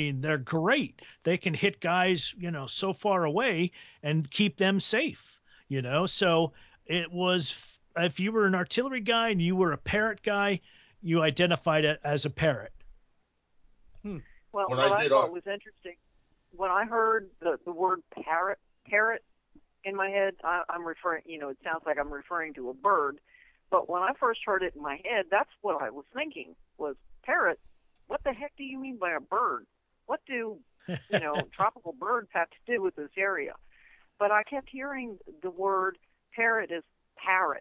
great. They can hit guys, so far away and keep them safe, So it was, if you were an artillery guy and you were a Parrott guy, you identified it as a Parrott. Well, what I thought was interesting, when I heard the word parrot in my head, I'm referring, it sounds like I'm referring to a bird. But when I first heard it in my head, that's what I was thinking was parrot. What the heck do you mean by a bird? What do, tropical birds have to do with this area? But I kept hearing the word parrot as parrot,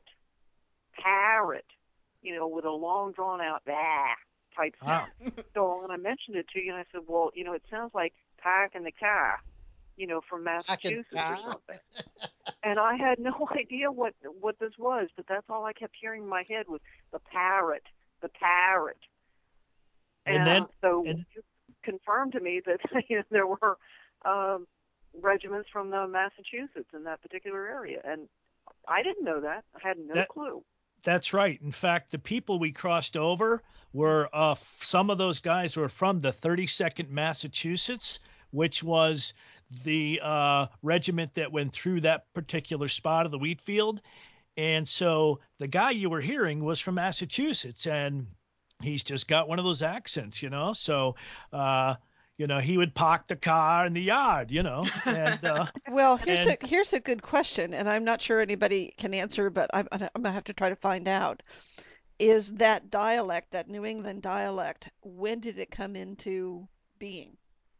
with a long drawn out type sound. So when I mentioned it to you, and I said, well, it sounds like pack in the car, from Massachusetts or something. And I had no idea what this was, but that's all I kept hearing in my head was the parrot. And you confirmed to me that there were regiments from the Massachusetts in that particular area, and I didn't know that. I had no clue. That's right. In fact, the people we crossed over were some of those guys were from the 32nd Massachusetts, which was the regiment that went through that particular spot of the wheat field. And so the guy you were hearing was from Massachusetts, and he's just got one of those accents, So, he would park the car in the yard, And well, here's a good question, and I'm not sure anybody can answer, but I'm gonna have to try to find out. Is that dialect, that New England dialect, when did it come into being?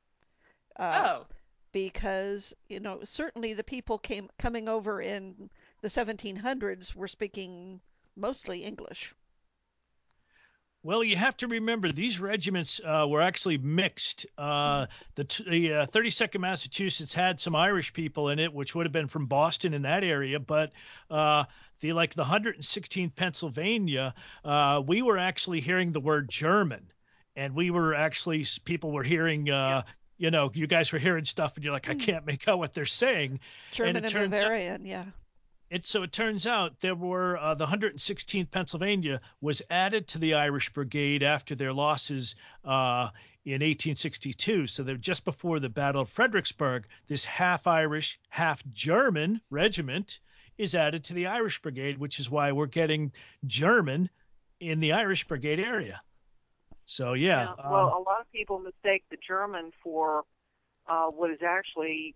Because certainly the people coming over in the 1700s were speaking mostly English. Well, you have to remember these regiments were actually mixed. The 32nd Massachusetts had some Irish people in it, which would have been from Boston in that area, but the 116th Pennsylvania, we were actually hearing the word German, and people were hearing. You guys were hearing stuff, and you're like, I can't make out what they're saying. German and Bavarian, yeah. it turns out there were the 116th Pennsylvania was added to the Irish Brigade after their losses in 1862. So they're just before the Battle of Fredericksburg. This half Irish, half German regiment is added to the Irish Brigade, which is why we're getting German in the Irish Brigade area. So yeah. Well, a lot of people mistake the German for what is actually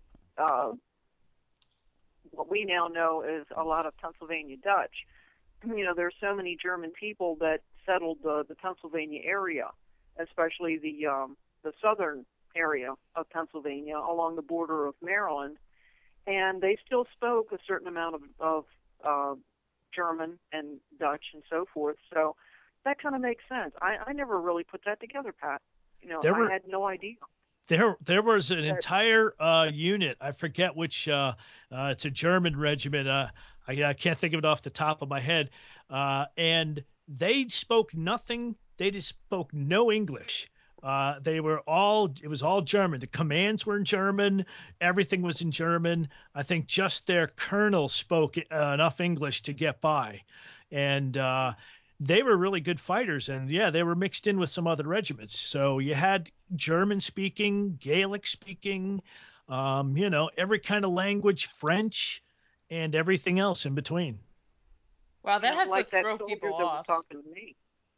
what we now know is a lot of Pennsylvania Dutch. You know, there's so many German people that settled the Pennsylvania area, especially the southern area of Pennsylvania along the border of Maryland, and they still spoke a certain amount of German and Dutch and so forth. So that kind of makes sense. I never really put that together, Pat. You know, I had no idea. There was an entire unit. I forget which. It's a German regiment. I can't think of it off the top of my head. And they spoke nothing. They just spoke no English. It was all German. The commands were in German. Everything was in German. I think just their colonel spoke enough English to get by. And they were really good fighters. And yeah, they were mixed in with some other regiments. So you had German speaking, Gaelic speaking, every kind of language, French, and everything else in between. Wow, that has like to throw that people soldier that was off. talking to me.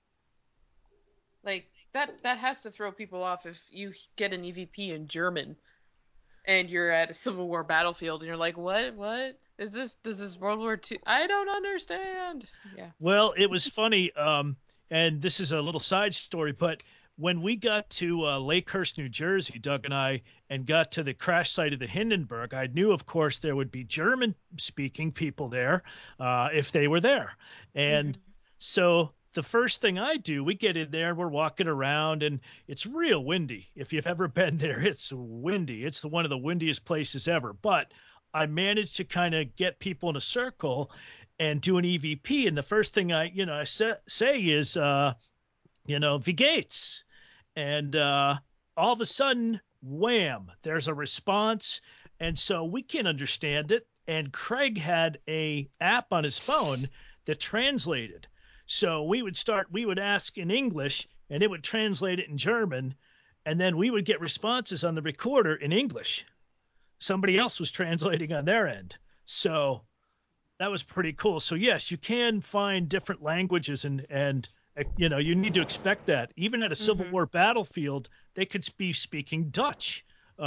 Like that has to throw people off if you get an EVP in German and you're at a Civil War battlefield and you're like, what is this? Does this World War II? I don't understand. Yeah. Well, it was funny, and this is a little side story, but when we got to Lakehurst, New Jersey, Doug and I, and got to the crash site of the Hindenburg, I knew, of course, there would be German-speaking people there if they were there. And so the first thing I do, we get in there and we're walking around, and it's real windy. If you've ever been there, it's windy. It's one of the windiest places ever. But I managed to kind of get people in a circle and do an EVP. And the first thing I say is, Wie geht's? And all of a sudden, wham, there's a response. And so we can understand it. And Craig had a app on his phone that translated. So we would ask in English and it would translate it in German. And then we would get responses on the recorder in English. Somebody else was translating on their end. So that was pretty cool. So yes, you can find different languages and you need to expect that. Even at a Civil War battlefield, they could be speaking Dutch,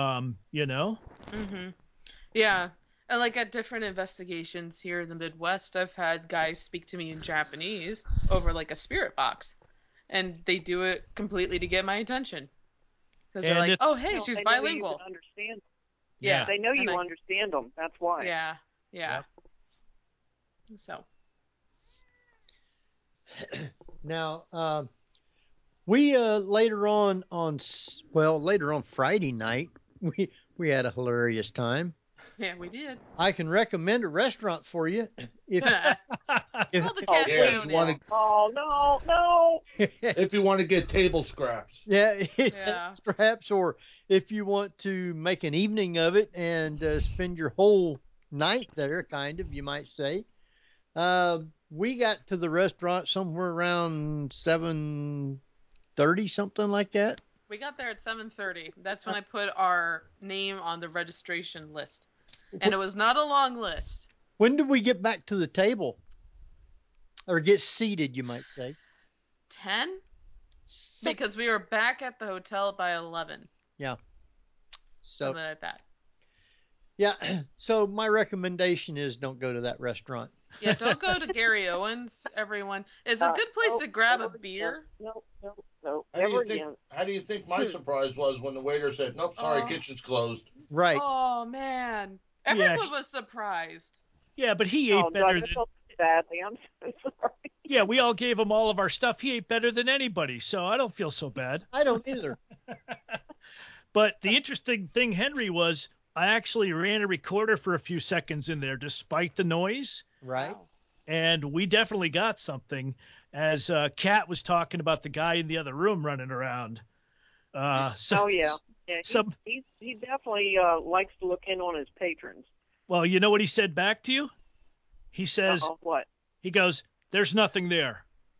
Yeah. And like at different investigations here in the Midwest, I've had guys speak to me in Japanese over like a spirit box. And they do it completely to get my attention. Because they're like, oh, hey, she's bilingual. Understand. Yeah. They know you understand them. That's why. Yeah. Yeah. Yep. So. Now, we later on Friday night, we had a hilarious time. Yeah, we did. I can recommend a restaurant for you. If no. If you want to get table scraps. Table scraps, or if you want to make an evening of it and spend your whole night there, kind of, you might say. We got to the restaurant somewhere around 7:30, something like that. We got there at 7:30. That's when I put our name on the registration list. And it was not a long list. When did we get back to the table? Or get seated, you might say. 10? Because we were back at the hotel by 11. Yeah. So, something like that. Yeah. So my recommendation is don't go to that restaurant. Yeah, don't go to Gary Owens, everyone. It's a good place to grab a beer. No. How do you think my surprise was when the waiter said, nope, sorry, kitchen's closed? Right. Oh, man. Everyone was surprised. Yeah, but he ate better than... Badly. I'm so sorry. Yeah, we all gave him all of our stuff. He ate better than anybody, so I don't feel so bad. I don't either. But the interesting thing, Henry, was I actually ran a recorder for a few seconds in there despite the noise. Right. And we definitely got something as Kat was talking about the guy in the other room running around. He definitely likes to look in on his patrons. Well, you know what he said back to you? He says, What? He goes, "There's nothing there."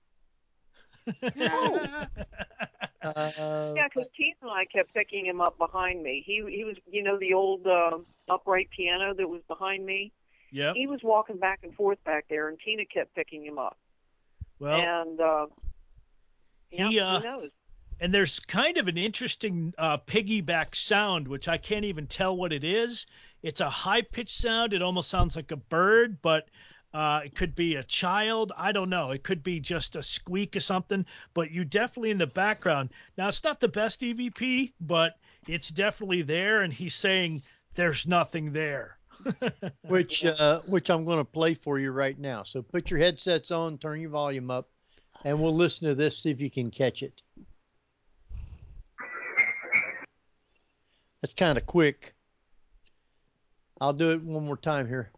Yeah, because Keith and I kept picking him up behind me. He was, the old upright piano that was behind me. Yep. He was walking back and forth back there, and Tina kept picking him up. Well, and he who knows? And there's kind of an interesting piggyback sound, which I can't even tell what it is. It's a high-pitched sound. It almost sounds like a bird, but it could be a child. I don't know. It could be just a squeak or something, but you definitely in the background. Now, it's not the best EVP, but it's definitely there, and he's saying there's nothing there. which I'm going to play for you right now. So put your headsets on, turn your volume up, and we'll listen to this, see if you can catch it. That's kind of quick. I'll do it one more time here.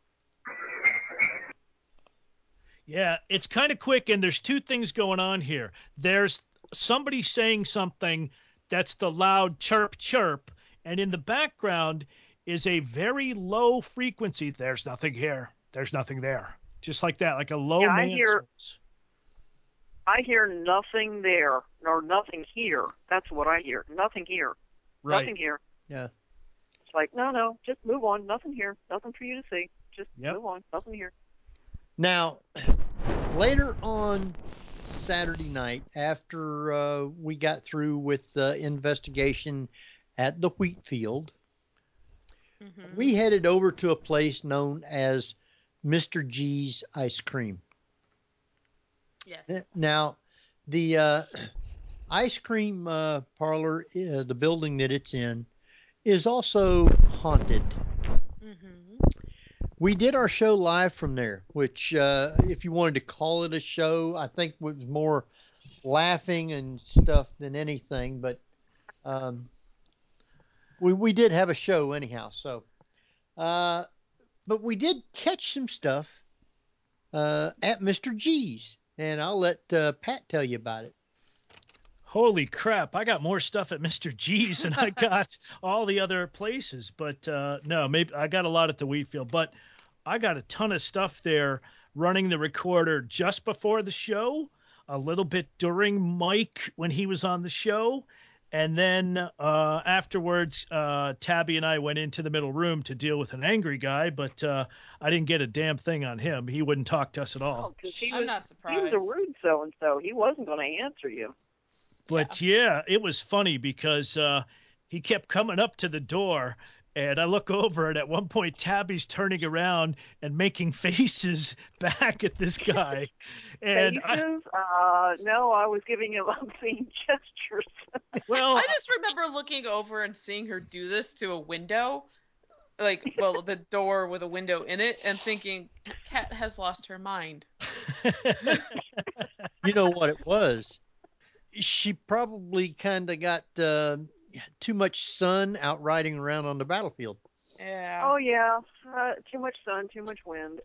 Yeah, it's kind of quick, and there's two things going on here. There's somebody saying something that's the loud chirp, chirp, and in the background is a very low frequency. There's nothing here. There's nothing there. Just like that, like a low man's voice. I hear nothing there, or nothing here. That's what I hear. Nothing here. Right. Nothing here. Yeah. It's like, no, just move on. Nothing here. Nothing for you to see. Just move on. Nothing here. Now, later on Saturday night, after we got through with the investigation at the wheat field, we headed over to a place known as Mr. G's Ice Cream. Yes. Now, the ice cream parlor, the building that it's in, is also haunted. We did our show live from there, which, if you wanted to call it a show, I think was more laughing and stuff than anything. But we did have a show anyhow. So, but we did catch some stuff at Mr. G's, and I'll let Pat tell you about it. Holy crap, I got more stuff at Mr. G's than I got all the other places. But no, maybe I got a lot at the wheat field, but I got a ton of stuff there running the recorder just before the show, a little bit during Mike when he was on the show. And then afterwards, Tabby and I went into the middle room to deal with an angry guy, but I didn't get a damn thing on him. He wouldn't talk to us at all. I'm not surprised. He was a rude so-and-so. He wasn't going to answer you. But yeah, it was funny because he kept coming up to the door, and I look over, and at one point, Tabby's turning around and making faces back at this guy. And faces? No, I was giving him obscene gestures. Well, I just remember looking over and seeing her do this to a window, the door with a window in it, and thinking, Kat has lost her mind. You know what it was? She probably kind of got too much sun out riding around on the battlefield. Yeah. Oh, yeah. Too much sun, too much wind.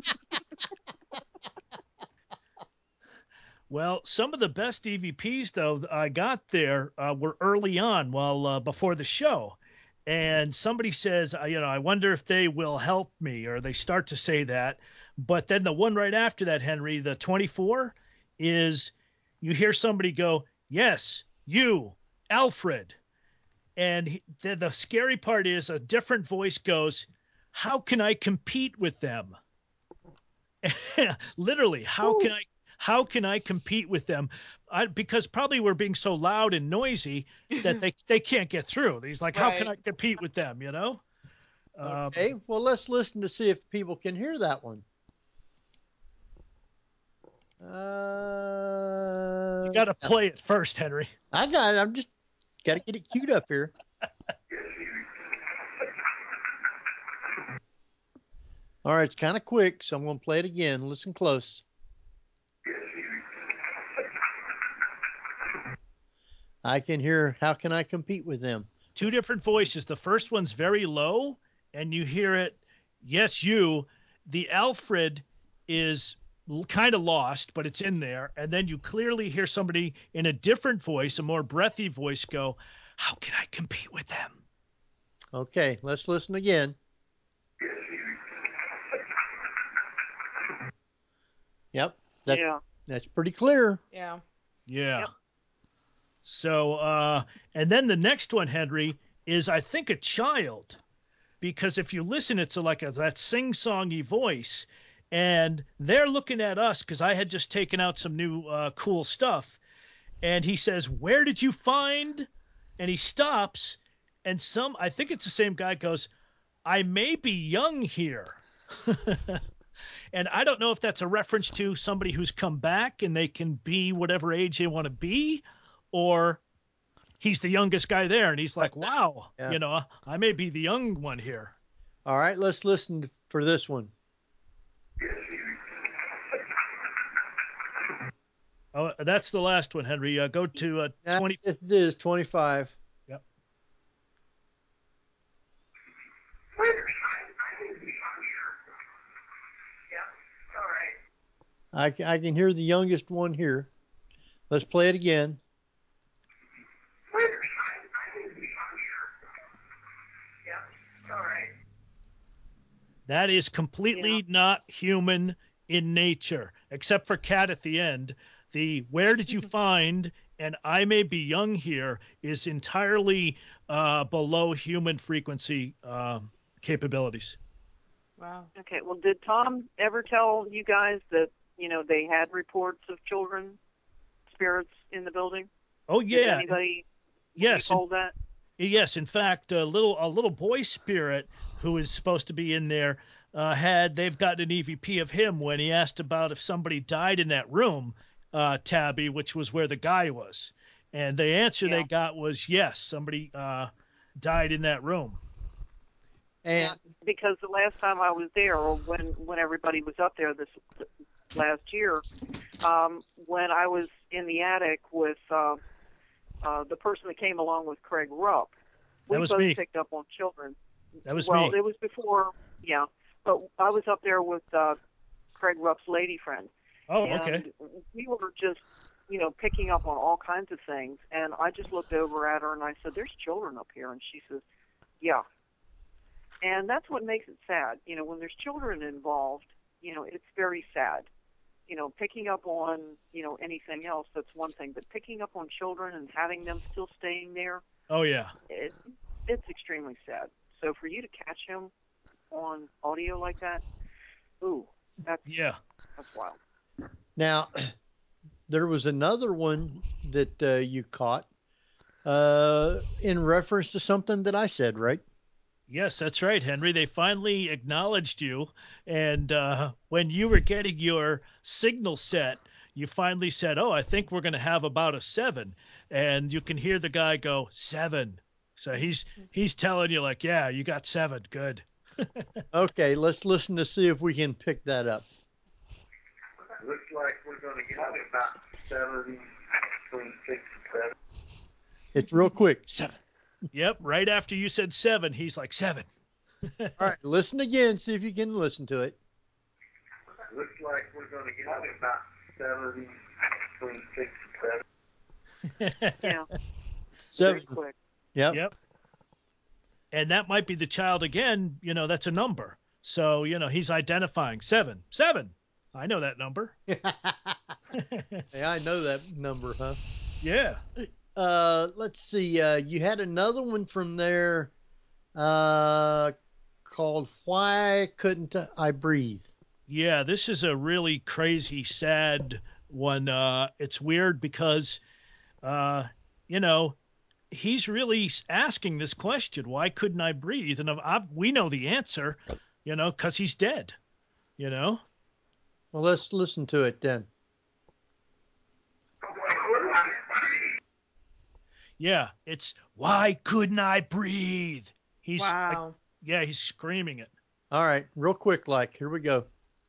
Well, some of the best EVPs, though, I got there were early on, before the show. And somebody says, I wonder if they will help me, or they start to say that. But then the one right after that, Henry, the 24, is you hear somebody go, "Yes, you, Alfred." And the scary part is a different voice goes, "How can I compete with them?" Literally, how can I compete with them? Because probably we're being so loud and noisy that they can't get through. He's like, How can I compete with them, Okay, well, let's listen to see if people can hear that one. You got to play it first, Henry. I got it. I'm just got to get it queued up here. All right, it's kind of quick, so I'm going to play it again. Listen close. I can hear, how can I compete with them? Two different voices. The first one's very low, and you hear it, "Yes, you." The Alfred is kind of lost, but it's in there. And then you clearly hear somebody in a different voice, a more breathy voice, go, "How can I compete with them?" Okay, let's listen again. Yep. Yeah. That's pretty clear. Yeah. Yeah. Yep. So, and then the next one, Henry, is I think a child, because if you listen, it's that sing-songy voice, and they're looking at us because I had just taken out some new cool stuff, and he says, "Where did you find?" And he stops, and I think it's the same guy goes, "I may be young here." And I don't know if that's a reference to somebody who's come back and they can be whatever age they want to be, or he's the youngest guy there and he's like, wow, Yeah. I may be the young one here. All right, let's listen for this one. Oh, that's the last one, Henry. Go to 20. It is 25. Yep. I can hear the youngest one here. Let's play it again. That is completely not human in nature, except for Cat at the end. The "where did you find" and "I may be young here" is entirely below human frequency capabilities. Wow. Okay. Well, did Tom ever tell you guys that they had reports of children spirits in the building? Oh Did yeah. anybody Yes. told that? Yes, in fact, a little boy spirit who is supposed to be in there they've got an EVP of him when he asked about if somebody died in that room, Tabby, which was where the guy was, and the answer they got was yes, somebody died in that room. And because the last time I was there, or when everybody was up there this last year, when I was in the attic with the person that came along with Craig Rupp, we That was both me. picked up on children. That was well, me. it was before, yeah. But I was up there with Craig Rupp's lady friend. Oh, and okay. we were just, picking up on all kinds of things. And I just looked over at her and I said, "There's children up here." And she says, "Yeah." And that's what makes it sad. When there's children involved, it's very sad. Picking up on, anything else, that's one thing. But picking up on children and having them still staying there, Oh yeah. it's extremely sad. So for you to catch him on audio like that, that's wild. now, there was another one that you caught in reference to something that I said, right? Yes, that's right, Henry. They finally acknowledged you, and when you were getting your signal set, you finally said, "Oh, I think we're going to have about a 7," and you can hear the guy go 7. So he's telling you like, "Yeah, you got 7. Good." Okay, let's listen to see if we can pick that up. Looks like we're going to get about 7, between 6 and 7. It's real quick. 7. Yep, right after you said 7, he's like 7. All right, listen again. See if you can listen to it. Looks like we're going to get about 7, between 6 and 7. Yeah. 7. Very quick. Yep. Yep. And that might be the child again. That's a number. So he's identifying 7. 7. I know that number. Hey, I know that number, huh? Yeah. Let's see. You had another one from there called "Why Couldn't I Breathe?" Yeah, this is a really crazy, sad one. It's weird because, he's really asking this question, why couldn't I breathe? And we know the answer, because he's dead, Well, let's listen to it then. Yeah, it's "Why couldn't I breathe?" He's Wow. he's screaming it. All right, real quick, here we go.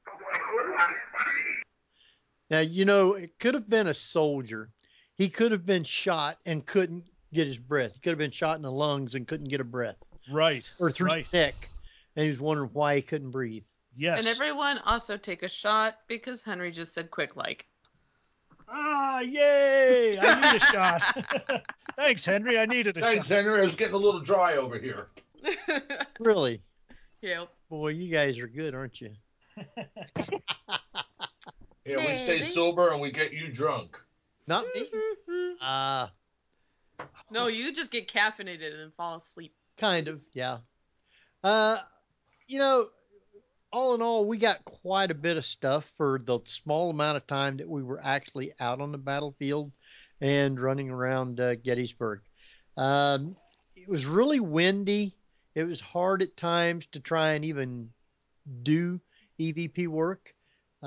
Now, it could have been a soldier. He could have been shot and couldn't get his breath. He could have been shot in the lungs and couldn't get a breath. Right. Or through right. the neck. And he was wondering why he couldn't breathe. Yes. And everyone also take a shot because Henry just said quick like. Ah, yay! I need a shot. Thanks, Henry. I needed a Thanks, shot. Henry. I was getting a little dry over here. Really? Yep. Boy, you guys are good, aren't you? Yeah, we stay Maybe. sober and we get you drunk. Not me. No, you just get caffeinated and fall asleep. Kind of, yeah. Uh, you know, all in all, we got quite a bit of stuff for the small amount of time that we were actually out on the battlefield and running around Gettysburg. It was really windy. It was hard at times to try and even do EVP work.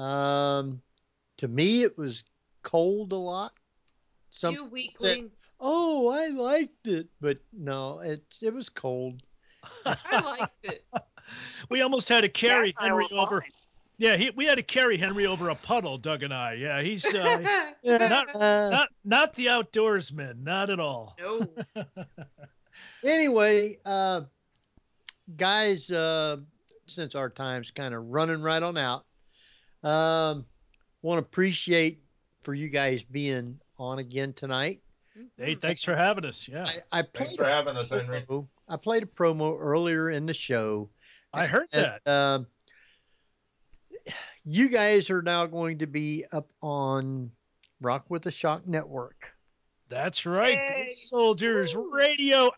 To me, it was cold a lot. Some You said, weakling. "Oh, I liked it," but no, it was cold. I liked it. We almost had to carry Jack and I Henry were over. fine. Yeah, we had to carry Henry over a puddle, Doug and I. Yeah, he's Yeah, not the outdoorsman, not at all. No. anyway, guys, since our time's kind of running right on out, want to appreciate for you guys being on again tonight. Hey, thanks for having us. Yeah, I Thanks played for having us, Henry. I played a promo earlier in the show. I heard that. You guys are now going to be up on Rock with the Shock Network. That's right. Yay. Ghost Soldiers Radio.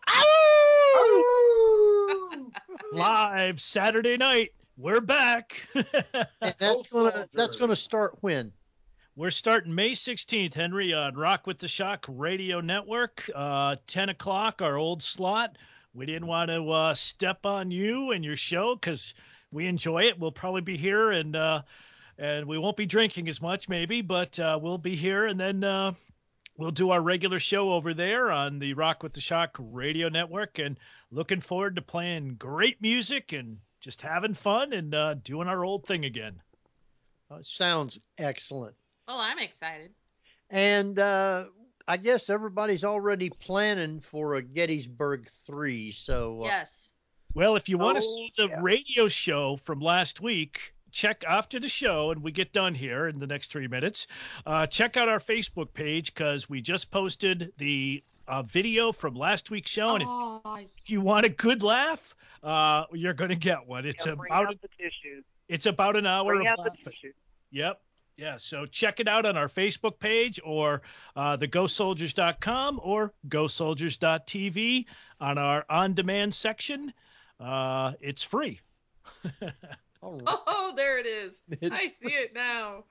Ow! Live Saturday night. We're back. And that's gonna start when? We're starting May 16th, Henry, on Rock with the Shock Radio Network. 10 o'clock, our old slot. We didn't want to step on you and your show because we enjoy it. We'll probably be here and we won't be drinking as much maybe, but we'll be here and then we'll do our regular show over there on the Rock with the Shock Radio Network, and looking forward to playing great music and just having fun and doing our old thing again. Sounds excellent. Well, I'm excited. And I guess everybody's already planning for a Gettysburg 3. So Yes. Well, if you want to see the radio show from last week, check after the show and we get done here in the next 3 minutes. Check out our Facebook page because we just posted the video from last week's show. And if you want a good laugh, you're going to get one. It's Bring out the tissues. It's about an hour Bring of out the laughing. tissues. Yep. Yeah. So check it out on our Facebook page or the GoSoldiers.com or GoSoldiers.tv on our on-demand section. It's free. Oh, there it is. I see it now.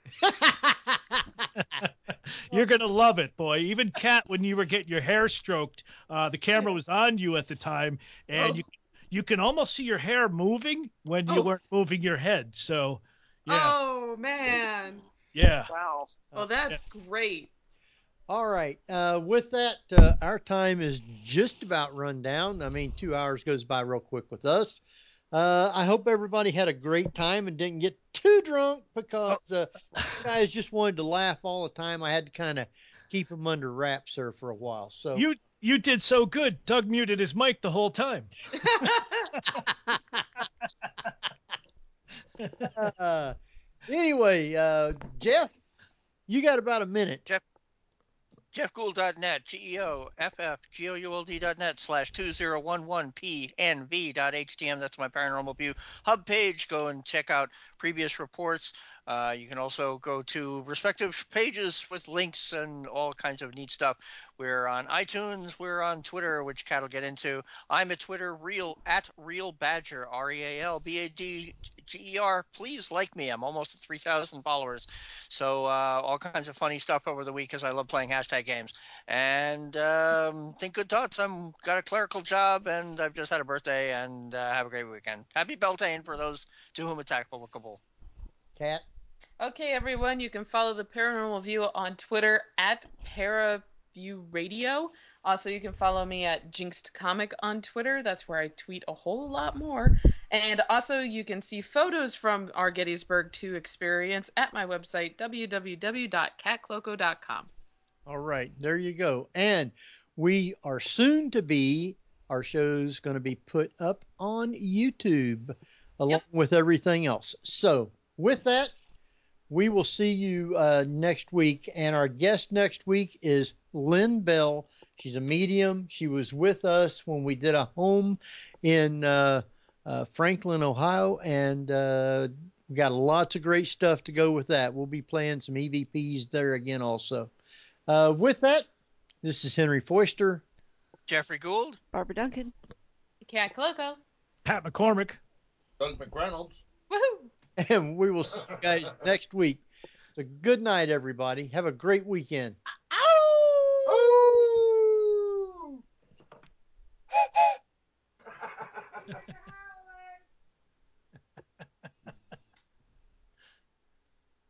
You're going to love it, boy. Even Kat, when you were getting your hair stroked, the camera was on you at the time, and you can almost see your hair moving when you weren't moving your head. So, yeah. Oh, man. Yeah. Wow. Well, that's great. All right. With that, our time is just about run down. I mean, 2 hours goes by real quick with us. I hope everybody had a great time and didn't get too drunk because you guys just wanted to laugh all the time. I had to kind of keep them under wraps there for a while. So you did so good. Doug muted his mic the whole time. Anyway, Jeff, you got about a minute. JeffGould.net, GEOFFGOULD.net/2011PNV.htm. That's my Paranormal View hub page. Go and check out previous reports. You can also go to respective pages with links and all kinds of neat stuff. We're on iTunes. We're on Twitter, which Kat will get into. I'm at Twitter, at RealBadger, RealBadger. Please like me. I'm almost at 3,000 followers. So all kinds of funny stuff over the week because I love playing hashtag games. And think good thoughts. I've got a clerical job, and I've just had a birthday, and have a great weekend. Happy Beltane for those to whom it's applicable. Kat? Okay, everyone, you can follow the Paranormal View on Twitter at Paraview Radio. Also, you can follow me at Jinxed Comic on Twitter. That's where I tweet a whole lot more. And also, you can see photos from our Gettysburg 2 experience at my website, www.catcloco.com. All right, there you go. And we are our show's going to be put up on YouTube along with everything else. So with that, we will see you next week. And our guest next week is Lynn Bell. She's a medium. She was with us when we did a home in Franklin, Ohio. And We got lots of great stuff to go with that. We'll be playing some EVPs there again also. With that, this is Henry Foister. Jeffrey Gould. Barbara Duncan. Cat Coloco. Pat McCormick. Doug McReynolds. Woohoo! And we will see you guys next week. So good night, everybody. Have a great weekend.